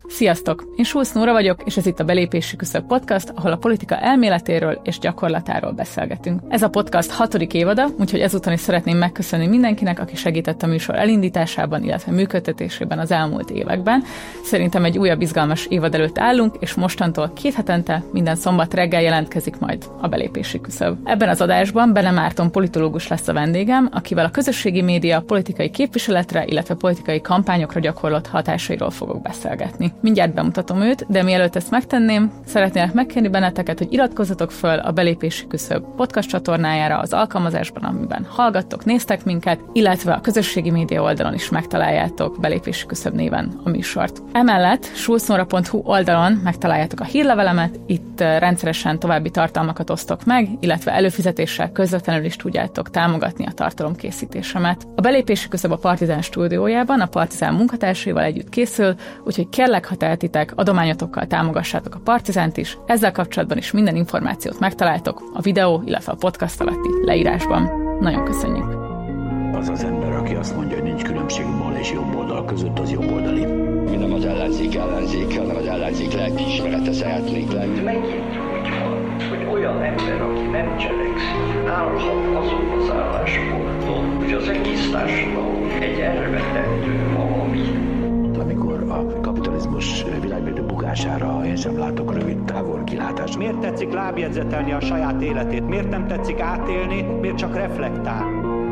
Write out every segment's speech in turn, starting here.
Sziasztok! Én Schulz Nóra vagyok, és ez itt a Belépési Küszöb podcast, ahol a politika elméletéről és gyakorlatáról beszélgetünk. Ez a podcast 6. évada, úgyhogy ezúton is szeretném megköszönni mindenkinek, aki segített a műsor elindításában, illetve működtetésében az elmúlt években. Szerintem egy újabb izgalmas évad előtt állunk, és mostantól 2 hetente minden szombat reggel jelentkezik majd a Belépési Küszöb. Ebben az adásban Bene Márton politológus lesz a vendégem, akivel a közösségi média politikai képviseletre, illetve politikai kampányokra gyakorolt hatásairól fogok beszélgetni. Mindjárt bemutatom őt, de mielőtt ezt megtenném, szeretnélek megkérni benneteket, hogy iratkozzatok föl a Belépési Küszöb podcast csatornájára az alkalmazásban, amiben hallgattok, néztek minket, illetve a közösségi média oldalon is megtaláljátok Belépési Küszöb néven a műsort. Emellett schulznora.hu oldalon megtaláljátok a hírlevelemet, itt rendszeresen további tartalmakat osztok meg, illetve előfizetéssel közvetlenül is tudjátok támogatni a tartalomkészítésemet. A Belépési Küszöb a Partizán stúdiójában, a Partizán munkatársaival együtt készül, úgyhogy kérlek, ha tehettek, adományotokkal támogassátok a Partizánt is. Ezzel kapcsolatban is minden információt megtaláltok a videó, illetve a podcast alatti leírásban. Nagyon köszönjük! Az az ember, aki azt mondja, hogy nincs különbség bal és jobb oldal között, az jobb oldali. Mi nem az ellenzék, hanem az ellenzék lelkiismerete szeretnék lenni. Megint hogy olyan ember, aki nem cselekszik, állhat azon az állásponton, hogy az egész társadalom egy elvetendő valami. Amikor a kapitalizmus világmérdő bukására én sem látok rövid távol kilátást. Miért tetszik lábjegyzetelni a saját életét? Miért nem tetszik átélni? Miért csak reflektál?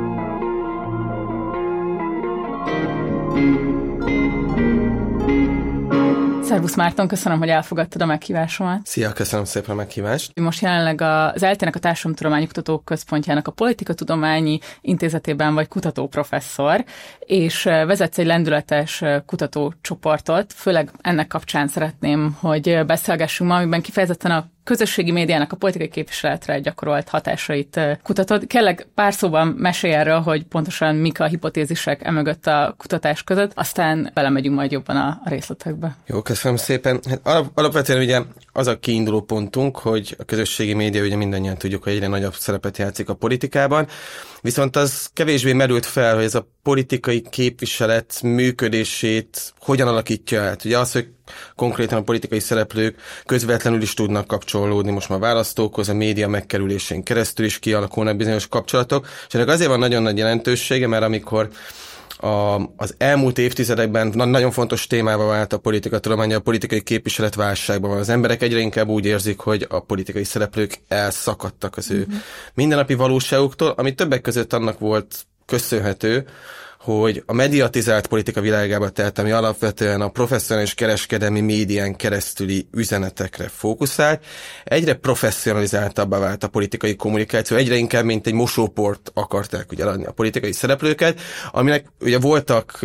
Szervusz Márton, köszönöm, hogy elfogadtad a meghívásomat. Szia, köszönöm szépen a meghívást. Most jelenleg az ELTE-nek a Társadalomtudományi Kutatók Központjának a Politikatudományi Intézetében vagy kutatóprofesszor, és vezetsz egy lendületes kutatócsoportot, főleg ennek kapcsán szeretném, hogy beszélgessünk ma, amiben kifejezetten a közösségi médiának a politikai képviseletre gyakorolt hatásait kutatod. Kérlek pár szóban mesélj erről, hogy pontosan mik a hipotézisek emögött a kutatás között, aztán belemegyünk majd jobban a részletekbe. Jó, köszönöm szépen. Hát alapvetően ugye az a kiinduló pontunk, hogy a közösségi média, ugye mindannyian tudjuk, hogy egyre nagyobb szerepet játszik a politikában, viszont az kevésbé merült fel, hogy ez a politikai képviselet működését hogyan alakítja át. Ugye az, hogy konkrétan a politikai szereplők közvetlenül is tudnak kapcsolódni most már választókhoz, a média megkerülésén keresztül is kialakulnak bizonyos kapcsolatok, és ennek azért van nagyon nagy jelentősége, mert amikor az elmúlt évtizedekben nagyon fontos témává vált a politikatudomány, a politikai képviselet válságban van. Az emberek egyre inkább úgy érzik, hogy a politikai szereplők elszakadtak az ő mindennapi valóságuktól, ami többek között annak volt köszönhető, hogy a mediatizált politika világába, tehát ami alapvetően a professzionális kereskedelmi médián keresztüli üzenetekre fókuszált, egyre professzionalizáltabbá vált a politikai kommunikáció, egyre inkább, mint egy mosóport akarták ugye adni a politikai szereplőket, aminek ugye voltak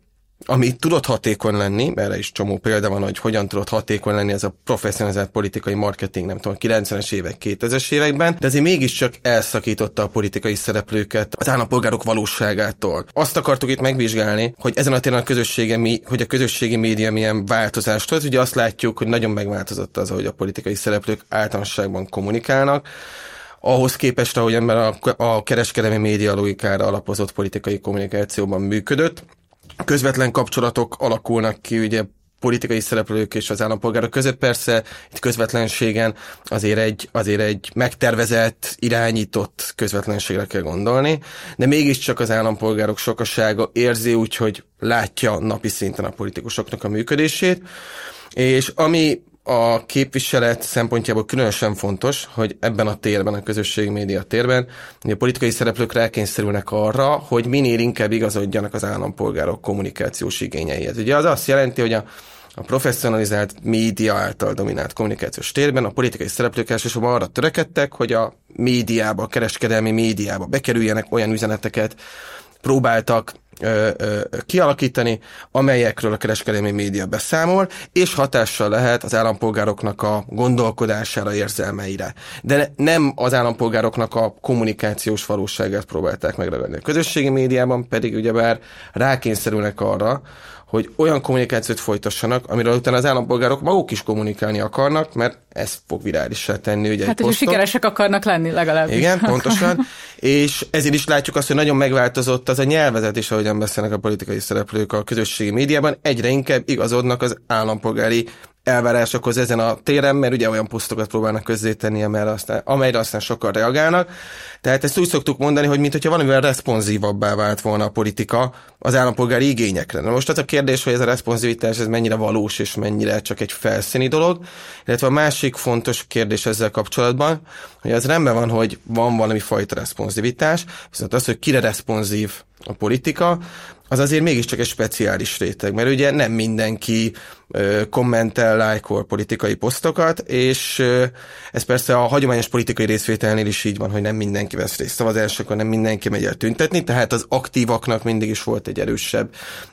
ami tudott hatékony lenni, erre is csomó példa van, hogy hogyan tudott hatékony lenni ez a professzionalizált politikai marketing, nem tudom, 90-es évek, 2000-es években, de azért mégiscsak elszakította a politikai szereplőket az állampolgárok valóságától. Azt akartuk itt megvizsgálni, hogy ezen a téren hogy a közösségi média milyen változást hoz. Ugye azt látjuk, hogy nagyon megváltozott az, hogy a politikai szereplők általánosságban kommunikálnak, ahhoz képest, ahogy ember a kereskedelmi média logikára alapozott politikai kommunikációban működött. Közvetlen kapcsolatok alakulnak ki, ugye politikai szereplők és az állampolgárok között, persze itt közvetlenségen azért egy megtervezett, irányított közvetlenségre kell gondolni, de mégiscsak az állampolgárok sokasága érzi úgy, hogy látja napi szinten a politikusoknak a működését, és ami a képviselet szempontjából különösen fontos, hogy ebben a térben, a közösségi média térben, hogy a politikai szereplők rákényszerülnek arra, hogy minél inkább igazodjanak az állampolgárok kommunikációs igényeihez. Ugye az azt jelenti, hogy a professzionalizált média által dominált kommunikációs térben a politikai szereplők elsősorban arra törekedtek, hogy a médiába, a kereskedelmi médiába bekerüljenek, olyan üzeneteket próbáltak kialakítani, amelyekről a kereskedelmi média beszámol, és hatással lehet az állampolgároknak a gondolkodására, érzelmeire. De nem az állampolgároknak a kommunikációs valóságát próbálták megragadni. A közösségi médiában pedig ugyebár rákényszerülnek arra, hogy olyan kommunikációt folytassanak, amiről utána az állampolgárok maguk is kommunikálni akarnak, mert ez fog virálissá tenni ugye egy posztot. Hát, hogy sikeresek akarnak lenni legalább. Igen, pontosan. És ezért is látjuk azt, hogy nagyon megváltozott az a nyelvezet is, ahogyan beszélnek a politikai szereplők a közösségi médiában. Egyre inkább igazodnak az állampolgári elvárásokhoz ezen a téren, mert ugye olyan posztokat próbálnak közzétenni, amelyre aztán sokan reagálnak. Tehát ezt úgy szoktuk mondani, hogy mintha valamivel responsívabbá vált volna a politika az állampolgári igényekre. Na most az a kérdés, hogy ez a responsivitás ez mennyire valós és mennyire csak egy felszíni dolog, illetve a másik fontos kérdés ezzel kapcsolatban, hogy az rendben van, hogy van valami fajta responsivitás, viszont az, hogy kire responsív a politika, az azért mégiscsak egy speciális réteg, mert ugye nem mindenki kommentel, lájkol politikai posztokat, és ez persze a hagyományos politikai részvételnél is így van, hogy nem mindenki vesz részt szavazásokon, nem mindenki megy el tüntetni, tehát az aktívaknak mindig is volt egy erősebb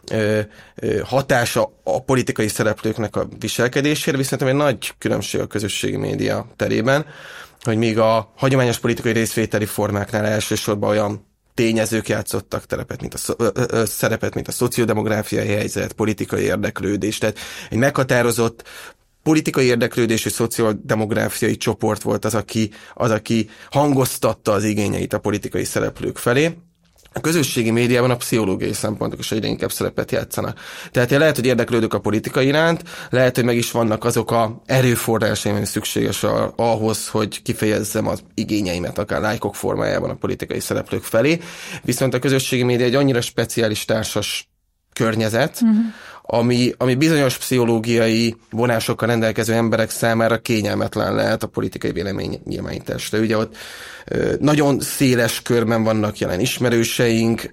hatása a politikai szereplőknek a viselkedésére, viszont egy nagy különbség a közösségi média terében, hogy míg a hagyományos politikai részvételi formáknál elsősorban olyan tényezők játszottak szerepet, mint a szociodemográfiai helyzet, politikai érdeklődés. Tehát egy meghatározott politikai érdeklődésű szociodemográfiai csoport volt az, aki hangoztatta az igényeit a politikai szereplők felé. A közösségi médiában a pszichológiai szempontok is egyre inkább szerepet játszanak. Tehát lehet, hogy érdeklődök a politika iránt, lehet, hogy meg is vannak azok a erőforrásaim, ami szükséges ahhoz, hogy kifejezzem az igényeimet, akár lájkok formájában a politikai szereplők felé. Viszont a közösségi média egy annyira speciális társas környezet, ami bizonyos pszichológiai vonásokkal rendelkező emberek számára kényelmetlen lehet a politikai véleménynyilvánításra. Ugye ott nagyon széles körben vannak jelen ismerőseink,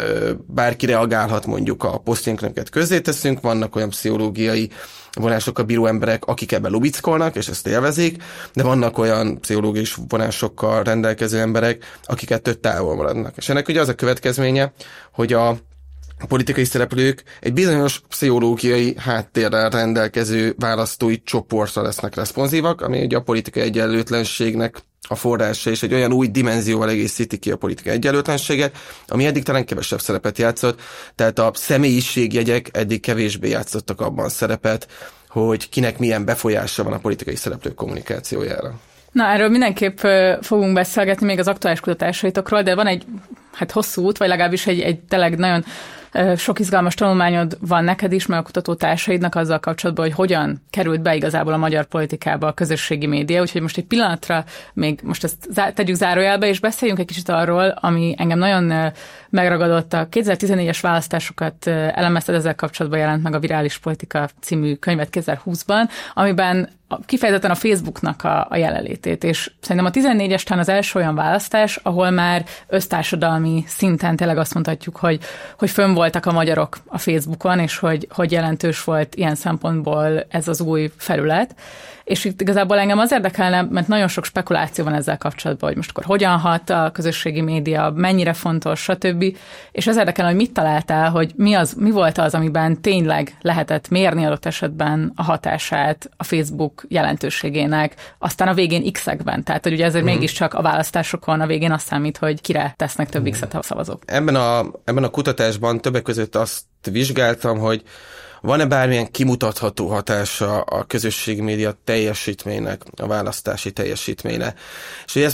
bárki reagálhat mondjuk a posztjainkra, amiket közzéteszünk, vannak olyan pszichológiai vonásokkal bíró emberek, akik ebben lubickolnak, és ezt élvezik, de vannak olyan pszichológiai vonásokkal rendelkező emberek, akik ettől távol maradnak. És ennek ugye az a következménye, hogy a politikai szereplők egy bizonyos pszichológiai háttérrel rendelkező választói csoportra lesznek responsívak, ami ugye a politikai egyenlőtlenségnek a forrása, és egy olyan új dimenzióval egészíti ki a politikai egyenlőtlenséget, ami eddig talán kevesebb szerepet játszott, tehát a személyiségjegyek eddig kevésbé játszottak abban szerepet, hogy kinek milyen befolyása van a politikai szereplők kommunikációjára. Na, erről mindenképp fogunk beszélgetni még az aktuális kutatásaitokról, de van egy hosszú út, vagy legalábbis egy tényleg nagyon sok izgalmas tanulmányod van neked is, meg a kutatótársaidnak azzal kapcsolatban, hogy hogyan került be igazából a magyar politikába a közösségi média, úgyhogy most egy pillanatra még most ezt tegyük zárójelbe, és beszéljünk egy kicsit arról, ami engem nagyon megragadott. A 2014-es választásokat elemezted, ezzel kapcsolatban jelent meg a Virális politika című könyvet 2020-ban, amiben kifejezetten a Facebooknak a jelenlétét, és szerintem a 14-es talán az első olyan választás, ahol már össztársadalmi szinten tényleg azt mondhatjuk, hogy fönn voltak a magyarok a Facebookon, és hogy jelentős volt ilyen szempontból ez az új felület. És itt igazából engem az érdekelne, mert nagyon sok spekuláció van ezzel kapcsolatban, hogy most akkor hogyan hat a közösségi média, mennyire fontos, stb. És az érdekelne, hogy mit találtál, hogy mi volt az, amiben tényleg lehetett mérni adott esetben a hatását a Facebook jelentőségének, aztán a végén X-ekben. Tehát, hogy ugye ezért mégiscsak a választásokon a végén azt számít, hogy kire tesznek több X-et a szavazók. Ebben a kutatásban többek között azt vizsgáltam, hogy van-e bármilyen kimutatható hatása a közösségi média teljesítménynek, a választási teljesítményre. És ugye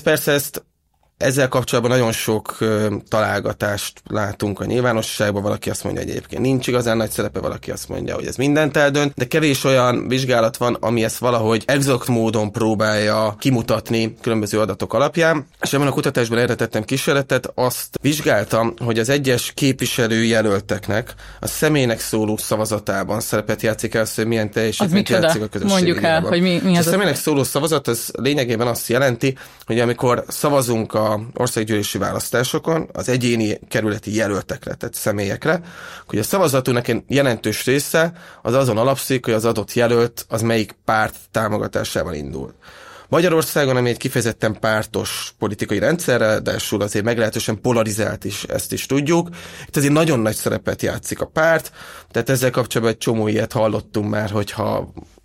ezzel kapcsolatban nagyon sok találgatást látunk a nyilvánosságban, valaki azt mondja, hogy egyébként nincs igazán nagy szerepe, valaki azt mondja, hogy ez mindent eldönt, de kevés olyan vizsgálat van, ami ezt valahogy exakt módon próbálja kimutatni különböző adatok alapján. És ebben a kutatásban erre tettem kísérletet, azt vizsgáltam, hogy az egyes képviselőjelölteknek a személynek szóló szavazatában szerepet játszik el, hogy milyen teljesítményt játszik a közösségi mondjuk el, hogy mi az. A személynek szóló szavazat, az lényegében azt jelenti, hogy amikor szavazunk a országgyűlési választásokon az egyéni kerületi jelöltekre, tehát személyekre, hogy a szavazatunknak jelentős része az azon alapszik, hogy az adott jelölt az melyik párt támogatásával indul. Magyarországon, ami egy kifejezetten pártos politikai rendszerrel, de azért meglehetősen polarizált is, ezt is tudjuk. Itt azért nagyon nagy szerepet játszik a párt, tehát ezzel kapcsolatban egy csomó ilyet hallottunk már, hogyha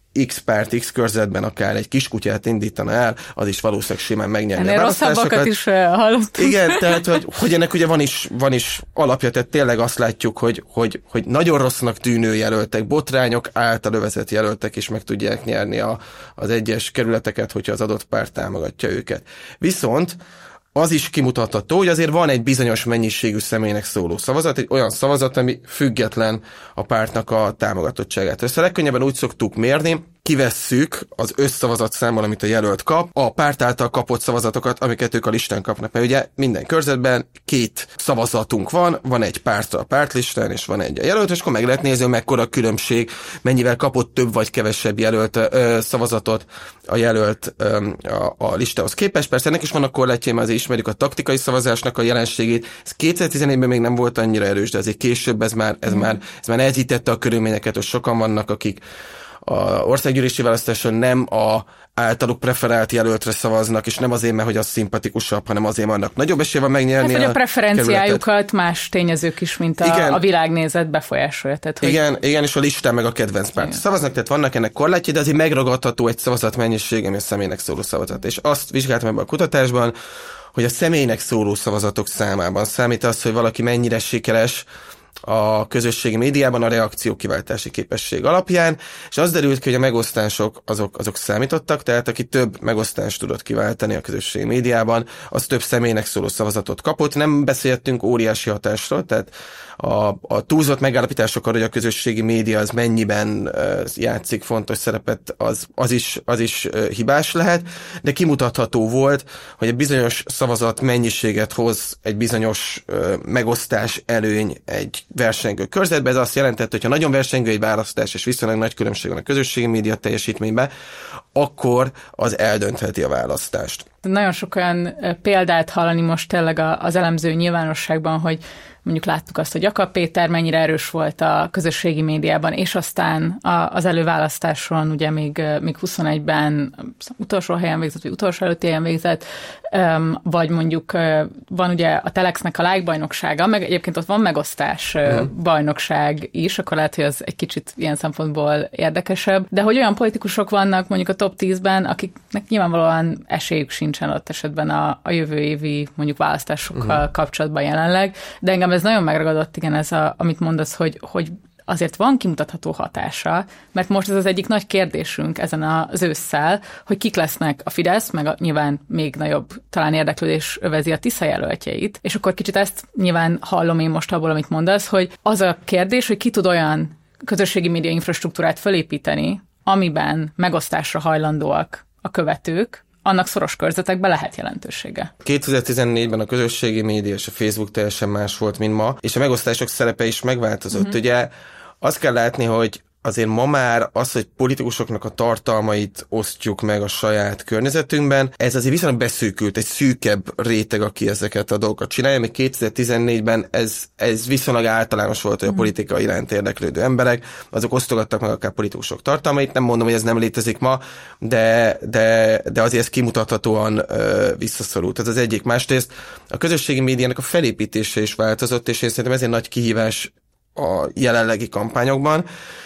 X párt, X körzetben akár egy kiskutyát indítana el, az is valószínűleg simán megnyerni a választásokat. Rosszabbakat is hallottunk. Igen, tehát, hogy ennek ugye van is alapja, tehát tényleg azt látjuk, hogy nagyon rossznak tűnő jelöltek, botrányok által övezett jelöltek is meg tudják nyerni az egyes kerületeket, hogyha az adott párt támogatja őket. Viszont az is kimutatható, hogy azért van egy bizonyos mennyiségű személynek szóló szavazat, egy olyan szavazat, ami független a pártnak a támogatottságát. Ezt a legkönnyebben úgy szoktuk mérni, kivesszük az összszavazatszámmal, amit a jelölt kap, a párt által kapott szavazatokat, amiket ők a listán kapnak. Mert ugye minden körzetben 2 szavazatunk van egy párt a pártlistán, és van egy a jelölt, és akkor meg lehet nézni, hogy mekkora a különbség, mennyivel kapott több vagy kevesebb jelölt szavazatot a jelölt a listához képest. Persze ennek is vannak korlátjai, mert azért ismerjük a taktikai szavazásnak a jelenségét. Ez 2014-ben még nem volt annyira erős, de azért később ez már nehezítette a körülményeket, hogy sokan vannak, akik az országgyűlési választáson nem a általuk preferált jelöltre szavaznak, és nem azért, mert hogy az szimpatikusabb, hanem azért, mert annak nagyobb esélye van megnyerni. Hát, hogy a preferenciájukat más tényezők is, mint a világnézet befolyásolja. Tehát, hogy... Igen, és a listán meg a kedvenc párt szavaznak, tehát vannak ennek korlátjai, de azért megragadható egy szavazatmennyiség, ami a személynek szóló szavazat. És azt vizsgáltam ebben a kutatásban, hogy a személynek szóló szavazatok számában számít az, hogy valaki mennyire sikeres a közösségi médiában a reakciókiváltási képesség alapján, és az derült ki, hogy a megosztások azok számítottak, tehát aki több megosztást tudott kiváltani a közösségi médiában, az több személynek szóló szavazatot kapott. Nem beszéltünk óriási hatásról, tehát a túlzott megállapítások arra, hogy a közösségi média az mennyiben játszik fontos szerepet, az is hibás lehet, de kimutatható volt, hogy egy bizonyos szavazat mennyiséget hoz egy bizonyos megosztás előny egy versengő körzetben. Ez azt jelentett, hogy ha nagyon versengő egy választás, és viszonylag nagy különbség van a közösségi média teljesítményben, akkor az eldöntheti a választást. Nagyon sok olyan példát hallani most tényleg az elemző nyilvánosságban, hogy mondjuk láttuk azt, hogy Jakab Péter mennyire erős volt a közösségi médiában, és aztán az előválasztáson ugye még 21-ben utolsó helyen végzett, vagy utolsó előtti helyen végzett, vagy mondjuk van ugye a Telexnek a like bajnoksága, meg egyébként ott van megosztás bajnokság is, akkor lehet, hogy az egy kicsit ilyen szempontból érdekesebb, de hogy olyan politikusok vannak mondjuk a top 10-ben, akiknek nyilvánvalóan esélyük sincsen ott esetben a jövő évi mondjuk választásokkal kapcsolatban jelenleg, de engem ez nagyon megragadott, igen, ez amit mondasz, hogy azért van kimutatható hatása, mert most ez az egyik nagy kérdésünk ezen az ősszel, hogy kik lesznek a Fidesz, meg nyilván még nagyobb talán érdeklődés övezi a Tisza jelöltjeit, és akkor kicsit ezt nyilván hallom én most abból, amit mondasz, hogy az a kérdés, hogy ki tud olyan közösségi média infrastruktúrát felépíteni, amiben megosztásra hajlandóak a követők, annak szoros körzetekben lehet jelentősége. 2014-ben a közösségi média és a Facebook teljesen más volt, mint ma, és a megosztások szerepe is megváltozott. Ugye azt kell látni, hogy azért ma már az, hogy politikusoknak a tartalmait osztjuk meg a saját környezetünkben, ez azért viszonylag beszűkült, egy szűkebb réteg, aki ezeket a dolgokat csinálja, még 2014-ben ez viszonylag általános volt, hogy a politika iránt érdeklődő emberek, azok osztogattak meg akár politikusok tartalmait, nem mondom, hogy ez nem létezik ma, de azért ez kimutathatóan visszaszorult. Ez az egyik. Másrészt a közösségi médiának a felépítése is változott, és én szerintem ez egy nagy kihívás a jelenlegi kampányokban.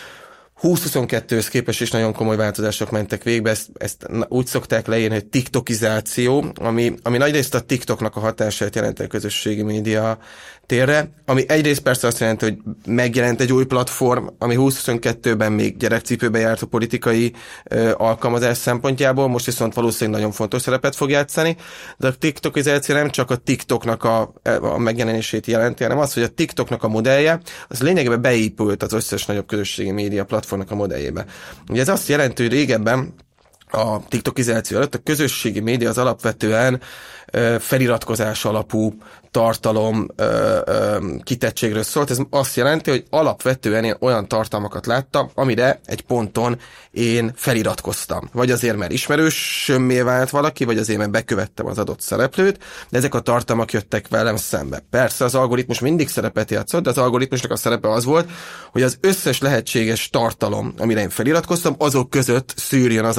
2022-höz képest is nagyon komoly változások mentek végbe, ezt úgy szokták leírni, hogy tiktokizáció, ami nagyrészt a TikToknak a hatását jelenti a közösségi média térre, ami egyrészt persze azt jelenti, hogy megjelent egy új platform, ami 2022-ben még gyerekcipőbe járt a politikai alkalmazás szempontjából, most viszont valószínűleg nagyon fontos szerepet fog játszani, de a tiktokizáció nem csak a TikToknak a megjelenését jelenti, hanem az, hogy a TikToknak a modellje, az lényegében beépült az összes nagyobb közösségi média platformnak a modelljébe. Ugye ez azt jelenti, hogy régebben a tiktokizáció előtt a közösségi média az alapvetően feliratkozás alapú tartalom kitettségről szólt. Ez azt jelenti, hogy alapvetően én olyan tartalmakat láttam, amire egy ponton én feliratkoztam. Vagy azért, mert ismerősömmé vált valaki, vagy azért, mert bekövettem az adott szereplőt, de ezek a tartalmak jöttek velem szembe. Persze az algoritmus mindig szerepet játszott, de az algoritmusnak a szerepe az volt, hogy az összes lehetséges tartalom, amire én feliratkoztam, azok között szűrjön az alapján,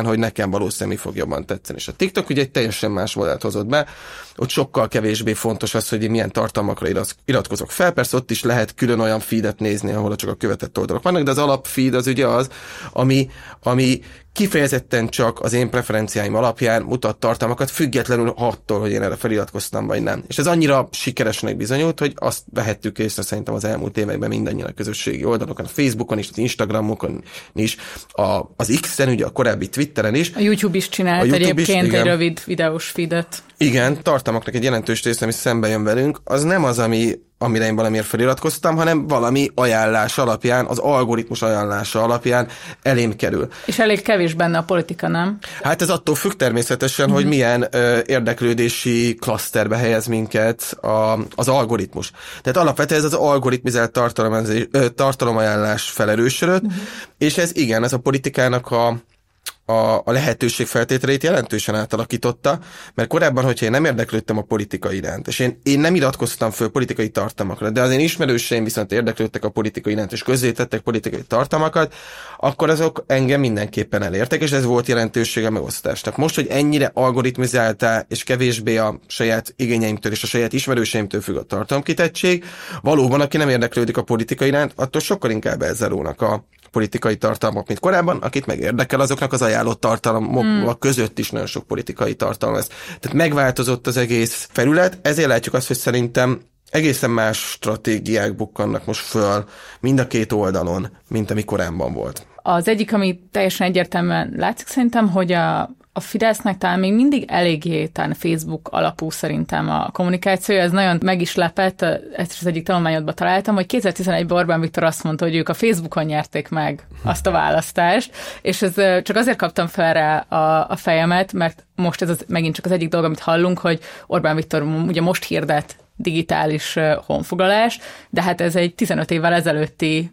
hogy nekem valószínűleg mi fog jobban tetszeni. És a TikTok ugye egy teljesen más modellt hozott be, ott sokkal kevésbé fontos az, hogy én milyen tartalmakra iratkozok fel. Persze ott is lehet külön olyan feedet nézni, ahol csak a követett oldalak vannak, de az alapfeed az ugye az, ami kifejezetten csak az én preferenciáim alapján mutat tartalmakat, függetlenül attól, hogy én erre feliratkoztam, vagy nem. És ez annyira sikeresnek bizonyult, hogy azt vehettük észre szerintem az elmúlt években mindannyian a közösségi oldalokon, a Facebookon is, az Instagramokon is, az X-en, ugye a korábbi Twitteren is. A YouTube is csinált egyébként egy rövid videós feedet. Igen, tartalmaknak egy jelentős része, ami szembe jön velünk, az nem az, amire én valamiért feliratkoztam, hanem valami ajánlás alapján, az algoritmus ajánlása alapján elém kerül. És elég kevés benne a politika, nem? Hát ez attól függ természetesen, hogy milyen érdeklődési klaszterbe helyez minket az algoritmus. Tehát alapvetően ez az algoritmizált tartalomajánlás felerősödött, és ez igen, ez a politikának a lehetőség feltételeit jelentősen átalakította, mert korábban, hogyha én nem érdeklődtem a politika iránt, és én nem iratkoztam föl politikai tartalmakra, de az én ismerőseim viszont érdeklődtek a politika iránt, és közzétettek politikai tartalmakat, akkor azok engem mindenképpen elértek, és ez volt jelentősége a megosztásnak. Most, hogy ennyire algoritmizáltá, és kevésbé a saját igényeimtől és a saját ismerőseimtől függ a tartalomkitettség, valóban, aki nem érdeklődik a politika iránt, attól sokkal inkább elzárulnak a politikai tartalmak, mint korábban, akit meg érdekel, azoknak az ajánlott tartalmak között is nagyon sok politikai tartalom lesz. Tehát megváltozott az egész felület, ezért látjuk azt, hogy szerintem egészen más stratégiák bukkannak most föl mind a két oldalon, mint ami korábban volt. Az egyik, ami teljesen egyértelműen látszik szerintem, hogy a Fidesznek talán még mindig eléggé talán Facebook alapú szerintem a kommunikációja, ez nagyon meg is lepett, ezt az egyik tanulmányodban találtam, hogy 2011-ben Orbán Viktor azt mondta, hogy ők a Facebookon nyerték meg azt a választást, és ez csak azért kaptam fel rá a fejemet, mert most ez megint csak az egyik dolog, amit hallunk, hogy Orbán Viktor ugye most hirdet digitális honfoglalás, de hát ez egy 15 évvel ezelőtti,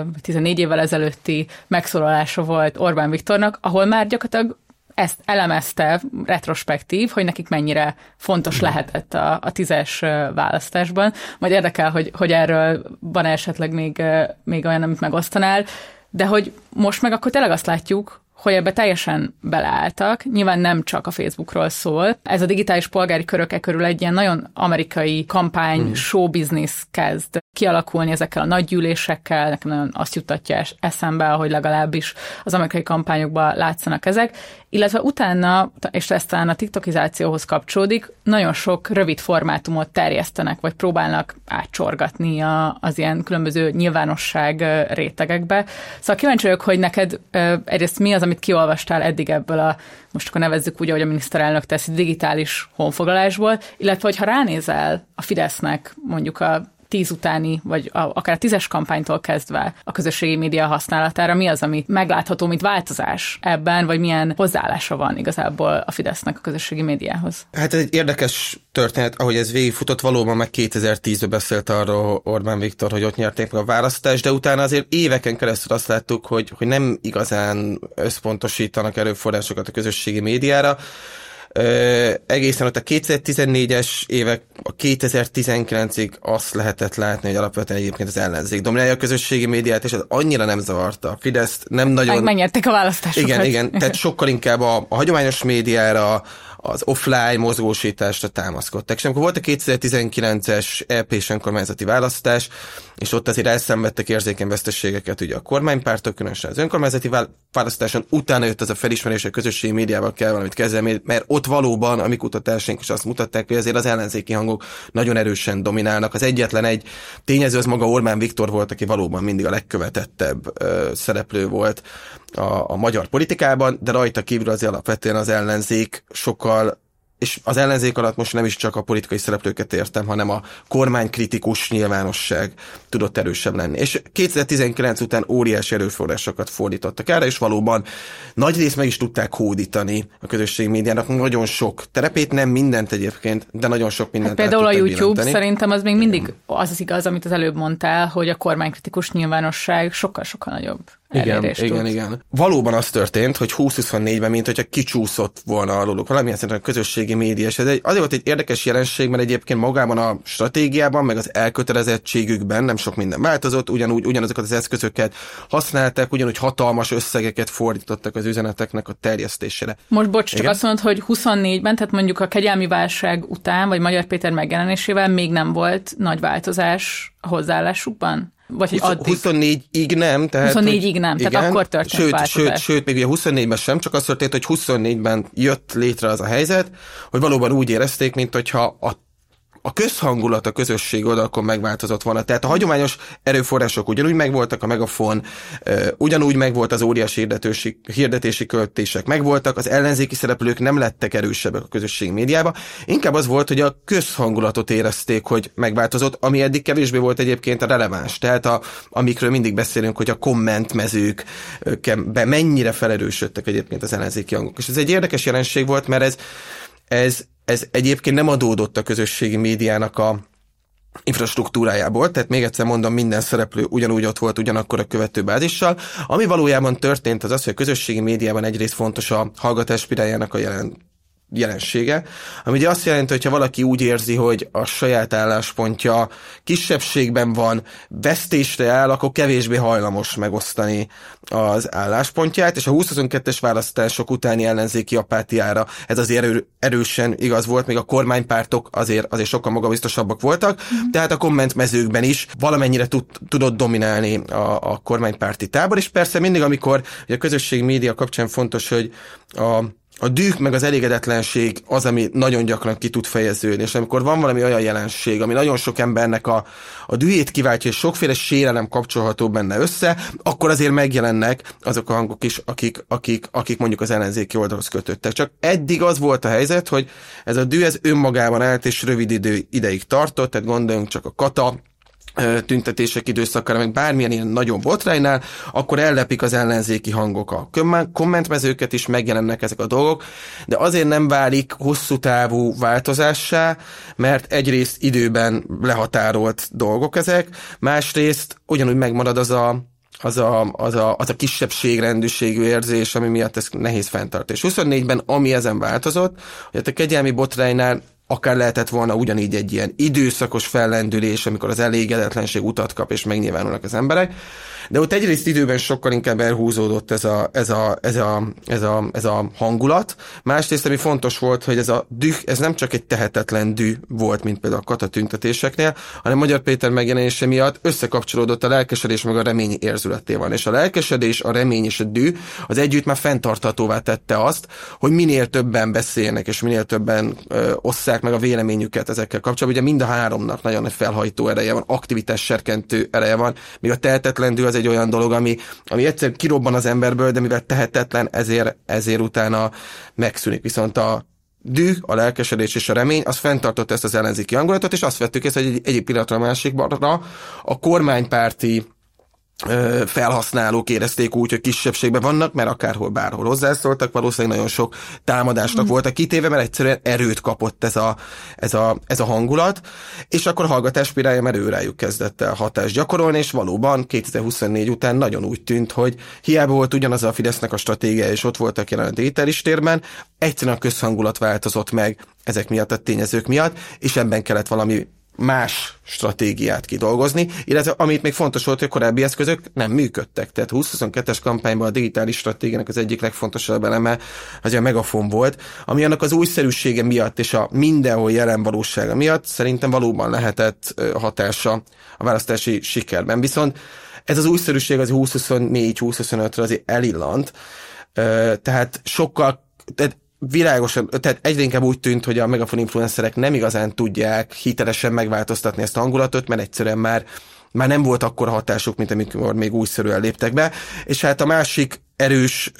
14 évvel ezelőtti megszólalása volt Orbán Viktornak, ahol már gyakorlatilag ezt elemezte retrospektív, hogy nekik mennyire fontos lehetett a 10-es választásban. Majd érdekel, hogy erről van esetleg még olyan, amit megosztanál, de hogy most meg akkor tényleg azt látjuk, hogy ebbe teljesen beleálltak. Nyilván nem csak a Facebookról szól. Ez a digitális polgári körök körül egy ilyen nagyon amerikai kampány, show business kezd kialakulni ezekkel a nagy gyűlésekkel. Nekem nagyon azt juttatja eszembe, hogy legalábbis az amerikai kampányokban látszanak ezek. Illetve utána, és ez talán a tiktokizációhoz kapcsolódik, nagyon sok rövid formátumot terjesztenek, vagy próbálnak átcsorgatni az ilyen különböző nyilvánosság rétegekbe. Szóval kíváncsi vagyok, hogy neked egyrészt mi az, amit kiolvastál eddig ebből most akkor nevezzük úgy, ahogy a miniszterelnök teszi, digitális honfoglalásból, illetve hogyha ránézel a Fidesznek mondjuk a 10 utáni, vagy akár a 10-es kampánytól kezdve a közösségi média használatára, mi az, ami meglátható, mint változás ebben, vagy milyen hozzáállása van igazából a Fidesznek a közösségi médiához? Hát ez egy érdekes történet, ahogy ez végigfutott, valóban meg 2010-ben beszélt arról Orbán Viktor, hogy ott nyerték meg a választást, de utána azért éveken keresztül azt láttuk, hogy nem igazán összpontosítanak erőforrásokat a közösségi médiára. Egészen ott a 2014-es évek, a 2019-ig azt lehetett látni, hogy alapvetően egyébként az ellenzék dominálja a közösségi médiát, és ez annyira nem zavarta a Fideszt, nem nagyon... Megnyerték a választásokat. Igen, tehát sokkal inkább a hagyományos médiára, az offline mozgósításra támaszkodtak. És amikor volt a 2019-es EP-s önkormányzati választás, és ott azért elszenvedtek érzékeny veszteségeket ugye a kormánypártok, különösen az önkormányzati választáson, utána jött az a felismerés, hogy a közösségi médiával kell valamit kezelni, mert ott valóban a mi kutatásaink is azt mutatták, hogy azért az ellenzéki hangok nagyon erősen dominálnak. Az egyetlen egy tényező az maga Orbán Viktor volt, aki valóban mindig a legkövetettebb szereplő volt a magyar politikában, de rajta kívül azért alapvetően az ellenzék sokkal, és az ellenzék alatt most nem is csak a politikai szereplőket értem, hanem a kormánykritikus nyilvánosság tudott erősebb lenni. És 2019 után óriási erőforrásokat fordítottak erre, és valóban nagy részt meg is tudták hódítani a közösségi médiának nagyon sok terepét, nem mindent egyébként, de nagyon sok mindent. Hát például a YouTube billenteni. Szerintem az még mindig az igaz, amit az előbb mondtál, hogy a kormánykritikus nyilvánosság sokkal-sokkal nagyobb elérést tud. Igen. Valóban az történt, hogy 2024-ben, mint hogyha kicsúszott volna aluluk valamilyen szinten a közösségi média, és ez azért volt egy érdekes jelenség, mert egyébként magában a stratégiában, meg az elkötelezettségükben nem sok minden változott, ugyanazokat az eszközöket használták, ugyanúgy hatalmas összegeket fordítottak az üzeneteknek a terjesztésére. Most bocs, csak azt mondod, hogy 24-ben, tehát mondjuk a kegyelmi válság után, vagy Magyar Péter megjelenésével még nem volt nagy változás a hozzáállásukban? Vagy 24-ig nem. Tehát, 24-ig nem, igen, tehát akkor történt változás. Sőt, még ugye 24-ben sem, csak az történt, hogy 24-ben jött létre az a helyzet, hogy valóban úgy érezték, mint hogyha a közhangulat, a közösség oldalakon megváltozott volna. Tehát a hagyományos erőforrások ugyanúgy megvoltak, a Megafon ugyanúgy megvolt, az óriási hirdetési költések megvoltak, az ellenzéki szereplők nem lettek erősebbek a közösségi médiába. Inkább az volt, hogy a közhangulatot érezték, hogy megváltozott, ami eddig kevésbé volt egyébként a releváns. Tehát amikről mindig beszélünk, hogy a kommentmezőkben mennyire felerősödtek egyébként az ellenzéki hangok. És ez egy érdekes jelenség volt, mert ez egyébként nem adódott a közösségi médiának a infrastruktúrájából, tehát még egyszer mondom, minden szereplő ugyanúgy ott volt, ugyanakkor a követőbázissal. Ami valójában történt, az, hogy a közösségi médiában egyrészt fontos a hallgatás spiráljának a jelensége, ami ugye azt jelenti, hogyha valaki úgy érzi, hogy a saját álláspontja kisebbségben van, vesztésre áll, akkor kevésbé hajlamos megosztani az álláspontját, és a 2022-es választások utáni ellenzéki apátiára ez azért erősen igaz volt, még a kormánypártok azért sokkal magabiztosabbak voltak, tehát a kommentmezőkben is valamennyire tudott dominálni a kormánypárti tábor, és persze mindig, amikor a közösségi média kapcsán fontos, hogy a düh meg az elégedetlenség az, ami nagyon gyakran ki tud fejeződni, és amikor van valami olyan jelenség, ami nagyon sok embernek a dühét kiváltja, és sokféle sérelem kapcsolható benne össze, akkor azért megjelennek azok a hangok is, akik mondjuk az ellenzéki oldalhoz kötöttek. Csak eddig az volt a helyzet, hogy ez a düh ez önmagában állt, és rövid ideig tartott, tehát gondoljunk csak a Kata tüntetések időszakára, meg bármilyen ilyen nagyon botránynál, akkor ellepik az ellenzéki hangok a kommentmezőket is, megjelennek ezek a dolgok, de azért nem válik hosszú távú változássá, mert egyrészt időben lehatárolt dolgok ezek, másrészt ugyanúgy megmarad az a kisebbségrendűségű érzés, ami miatt ez nehéz fenntartani. És 24-ben, ami ezen változott, hogy a kegyelmi botránynál akár lehetett volna ugyanígy egy ilyen időszakos fellendülés, amikor az elégedetlenség utat kap, és megnyilvánulnak az emberek. De ott egyrészt időben sokkal inkább elhúzódott ez a hangulat. Másrészt, ami fontos volt, hogy ez a düh, ez nem csak egy tehetetlen düh volt, mint például a Kata tüntetéseknél, hanem Magyar Péter megjelenése miatt összekapcsolódott a lelkesedés meg a remény érzületével. És a lelkesedés, a remény és a düh az együtt már fenntarthatóvá tette azt, hogy minél többen beszélnek, és minél többen osszák meg a véleményüket ezekkel kapcsolatban. Ugye mind a háromnak nagyon nagy felhajtó ereje van, aktivitás serkentő ereje van, míg a tehetetlen düh az egy olyan dolog, ami egyszer kirobban az emberből, de mivel tehetetlen, ezért utána megszűnik. Viszont a düh, a lelkesedés és a remény, az fenntartotta ezt az ellenzéki hangulatot, és azt vettük észre, hogy egyik pillanatra a másikra a kormánypárti felhasználók érezték úgy, hogy kisebbségben vannak, mert akárhol, bárhol hozzászóltak, valószínűleg nagyon sok támadásnak voltak kitéve, mert egyszerűen erőt kapott ez a hangulat, és akkor a hallgatás spirálja, mert ő rájuk kezdett el hatást gyakorolni, és valóban 2024 után nagyon úgy tűnt, hogy hiába volt ugyanaz a Fidesznek a stratégia, és ott voltak jelen a digitális térben, egyszerűen a közhangulat változott meg ezek miatt, a tényezők miatt, és ebben kellett valami más stratégiát kidolgozni, illetve amit még fontos volt, hogy a korábbi eszközök nem működtek. Tehát 2022-es kampányban a digitális stratégiának az egyik legfontosabb eleme az a Megafon volt, ami annak az újszerűsége miatt és a mindenhol jelen valósága miatt szerintem valóban lehetett hatása a választási sikerben. Viszont ez az újszerűség az 2024-2025-re azért elillant, tehát sokkal világosan, tehát egyre inkább úgy tűnt, hogy a Megafon influencerek nem igazán tudják hitelesen megváltoztatni ezt a hangulatot, mert egyszerűen már nem volt akkora hatásuk, mint amikor még újszerűen léptek be, és hát a másik erős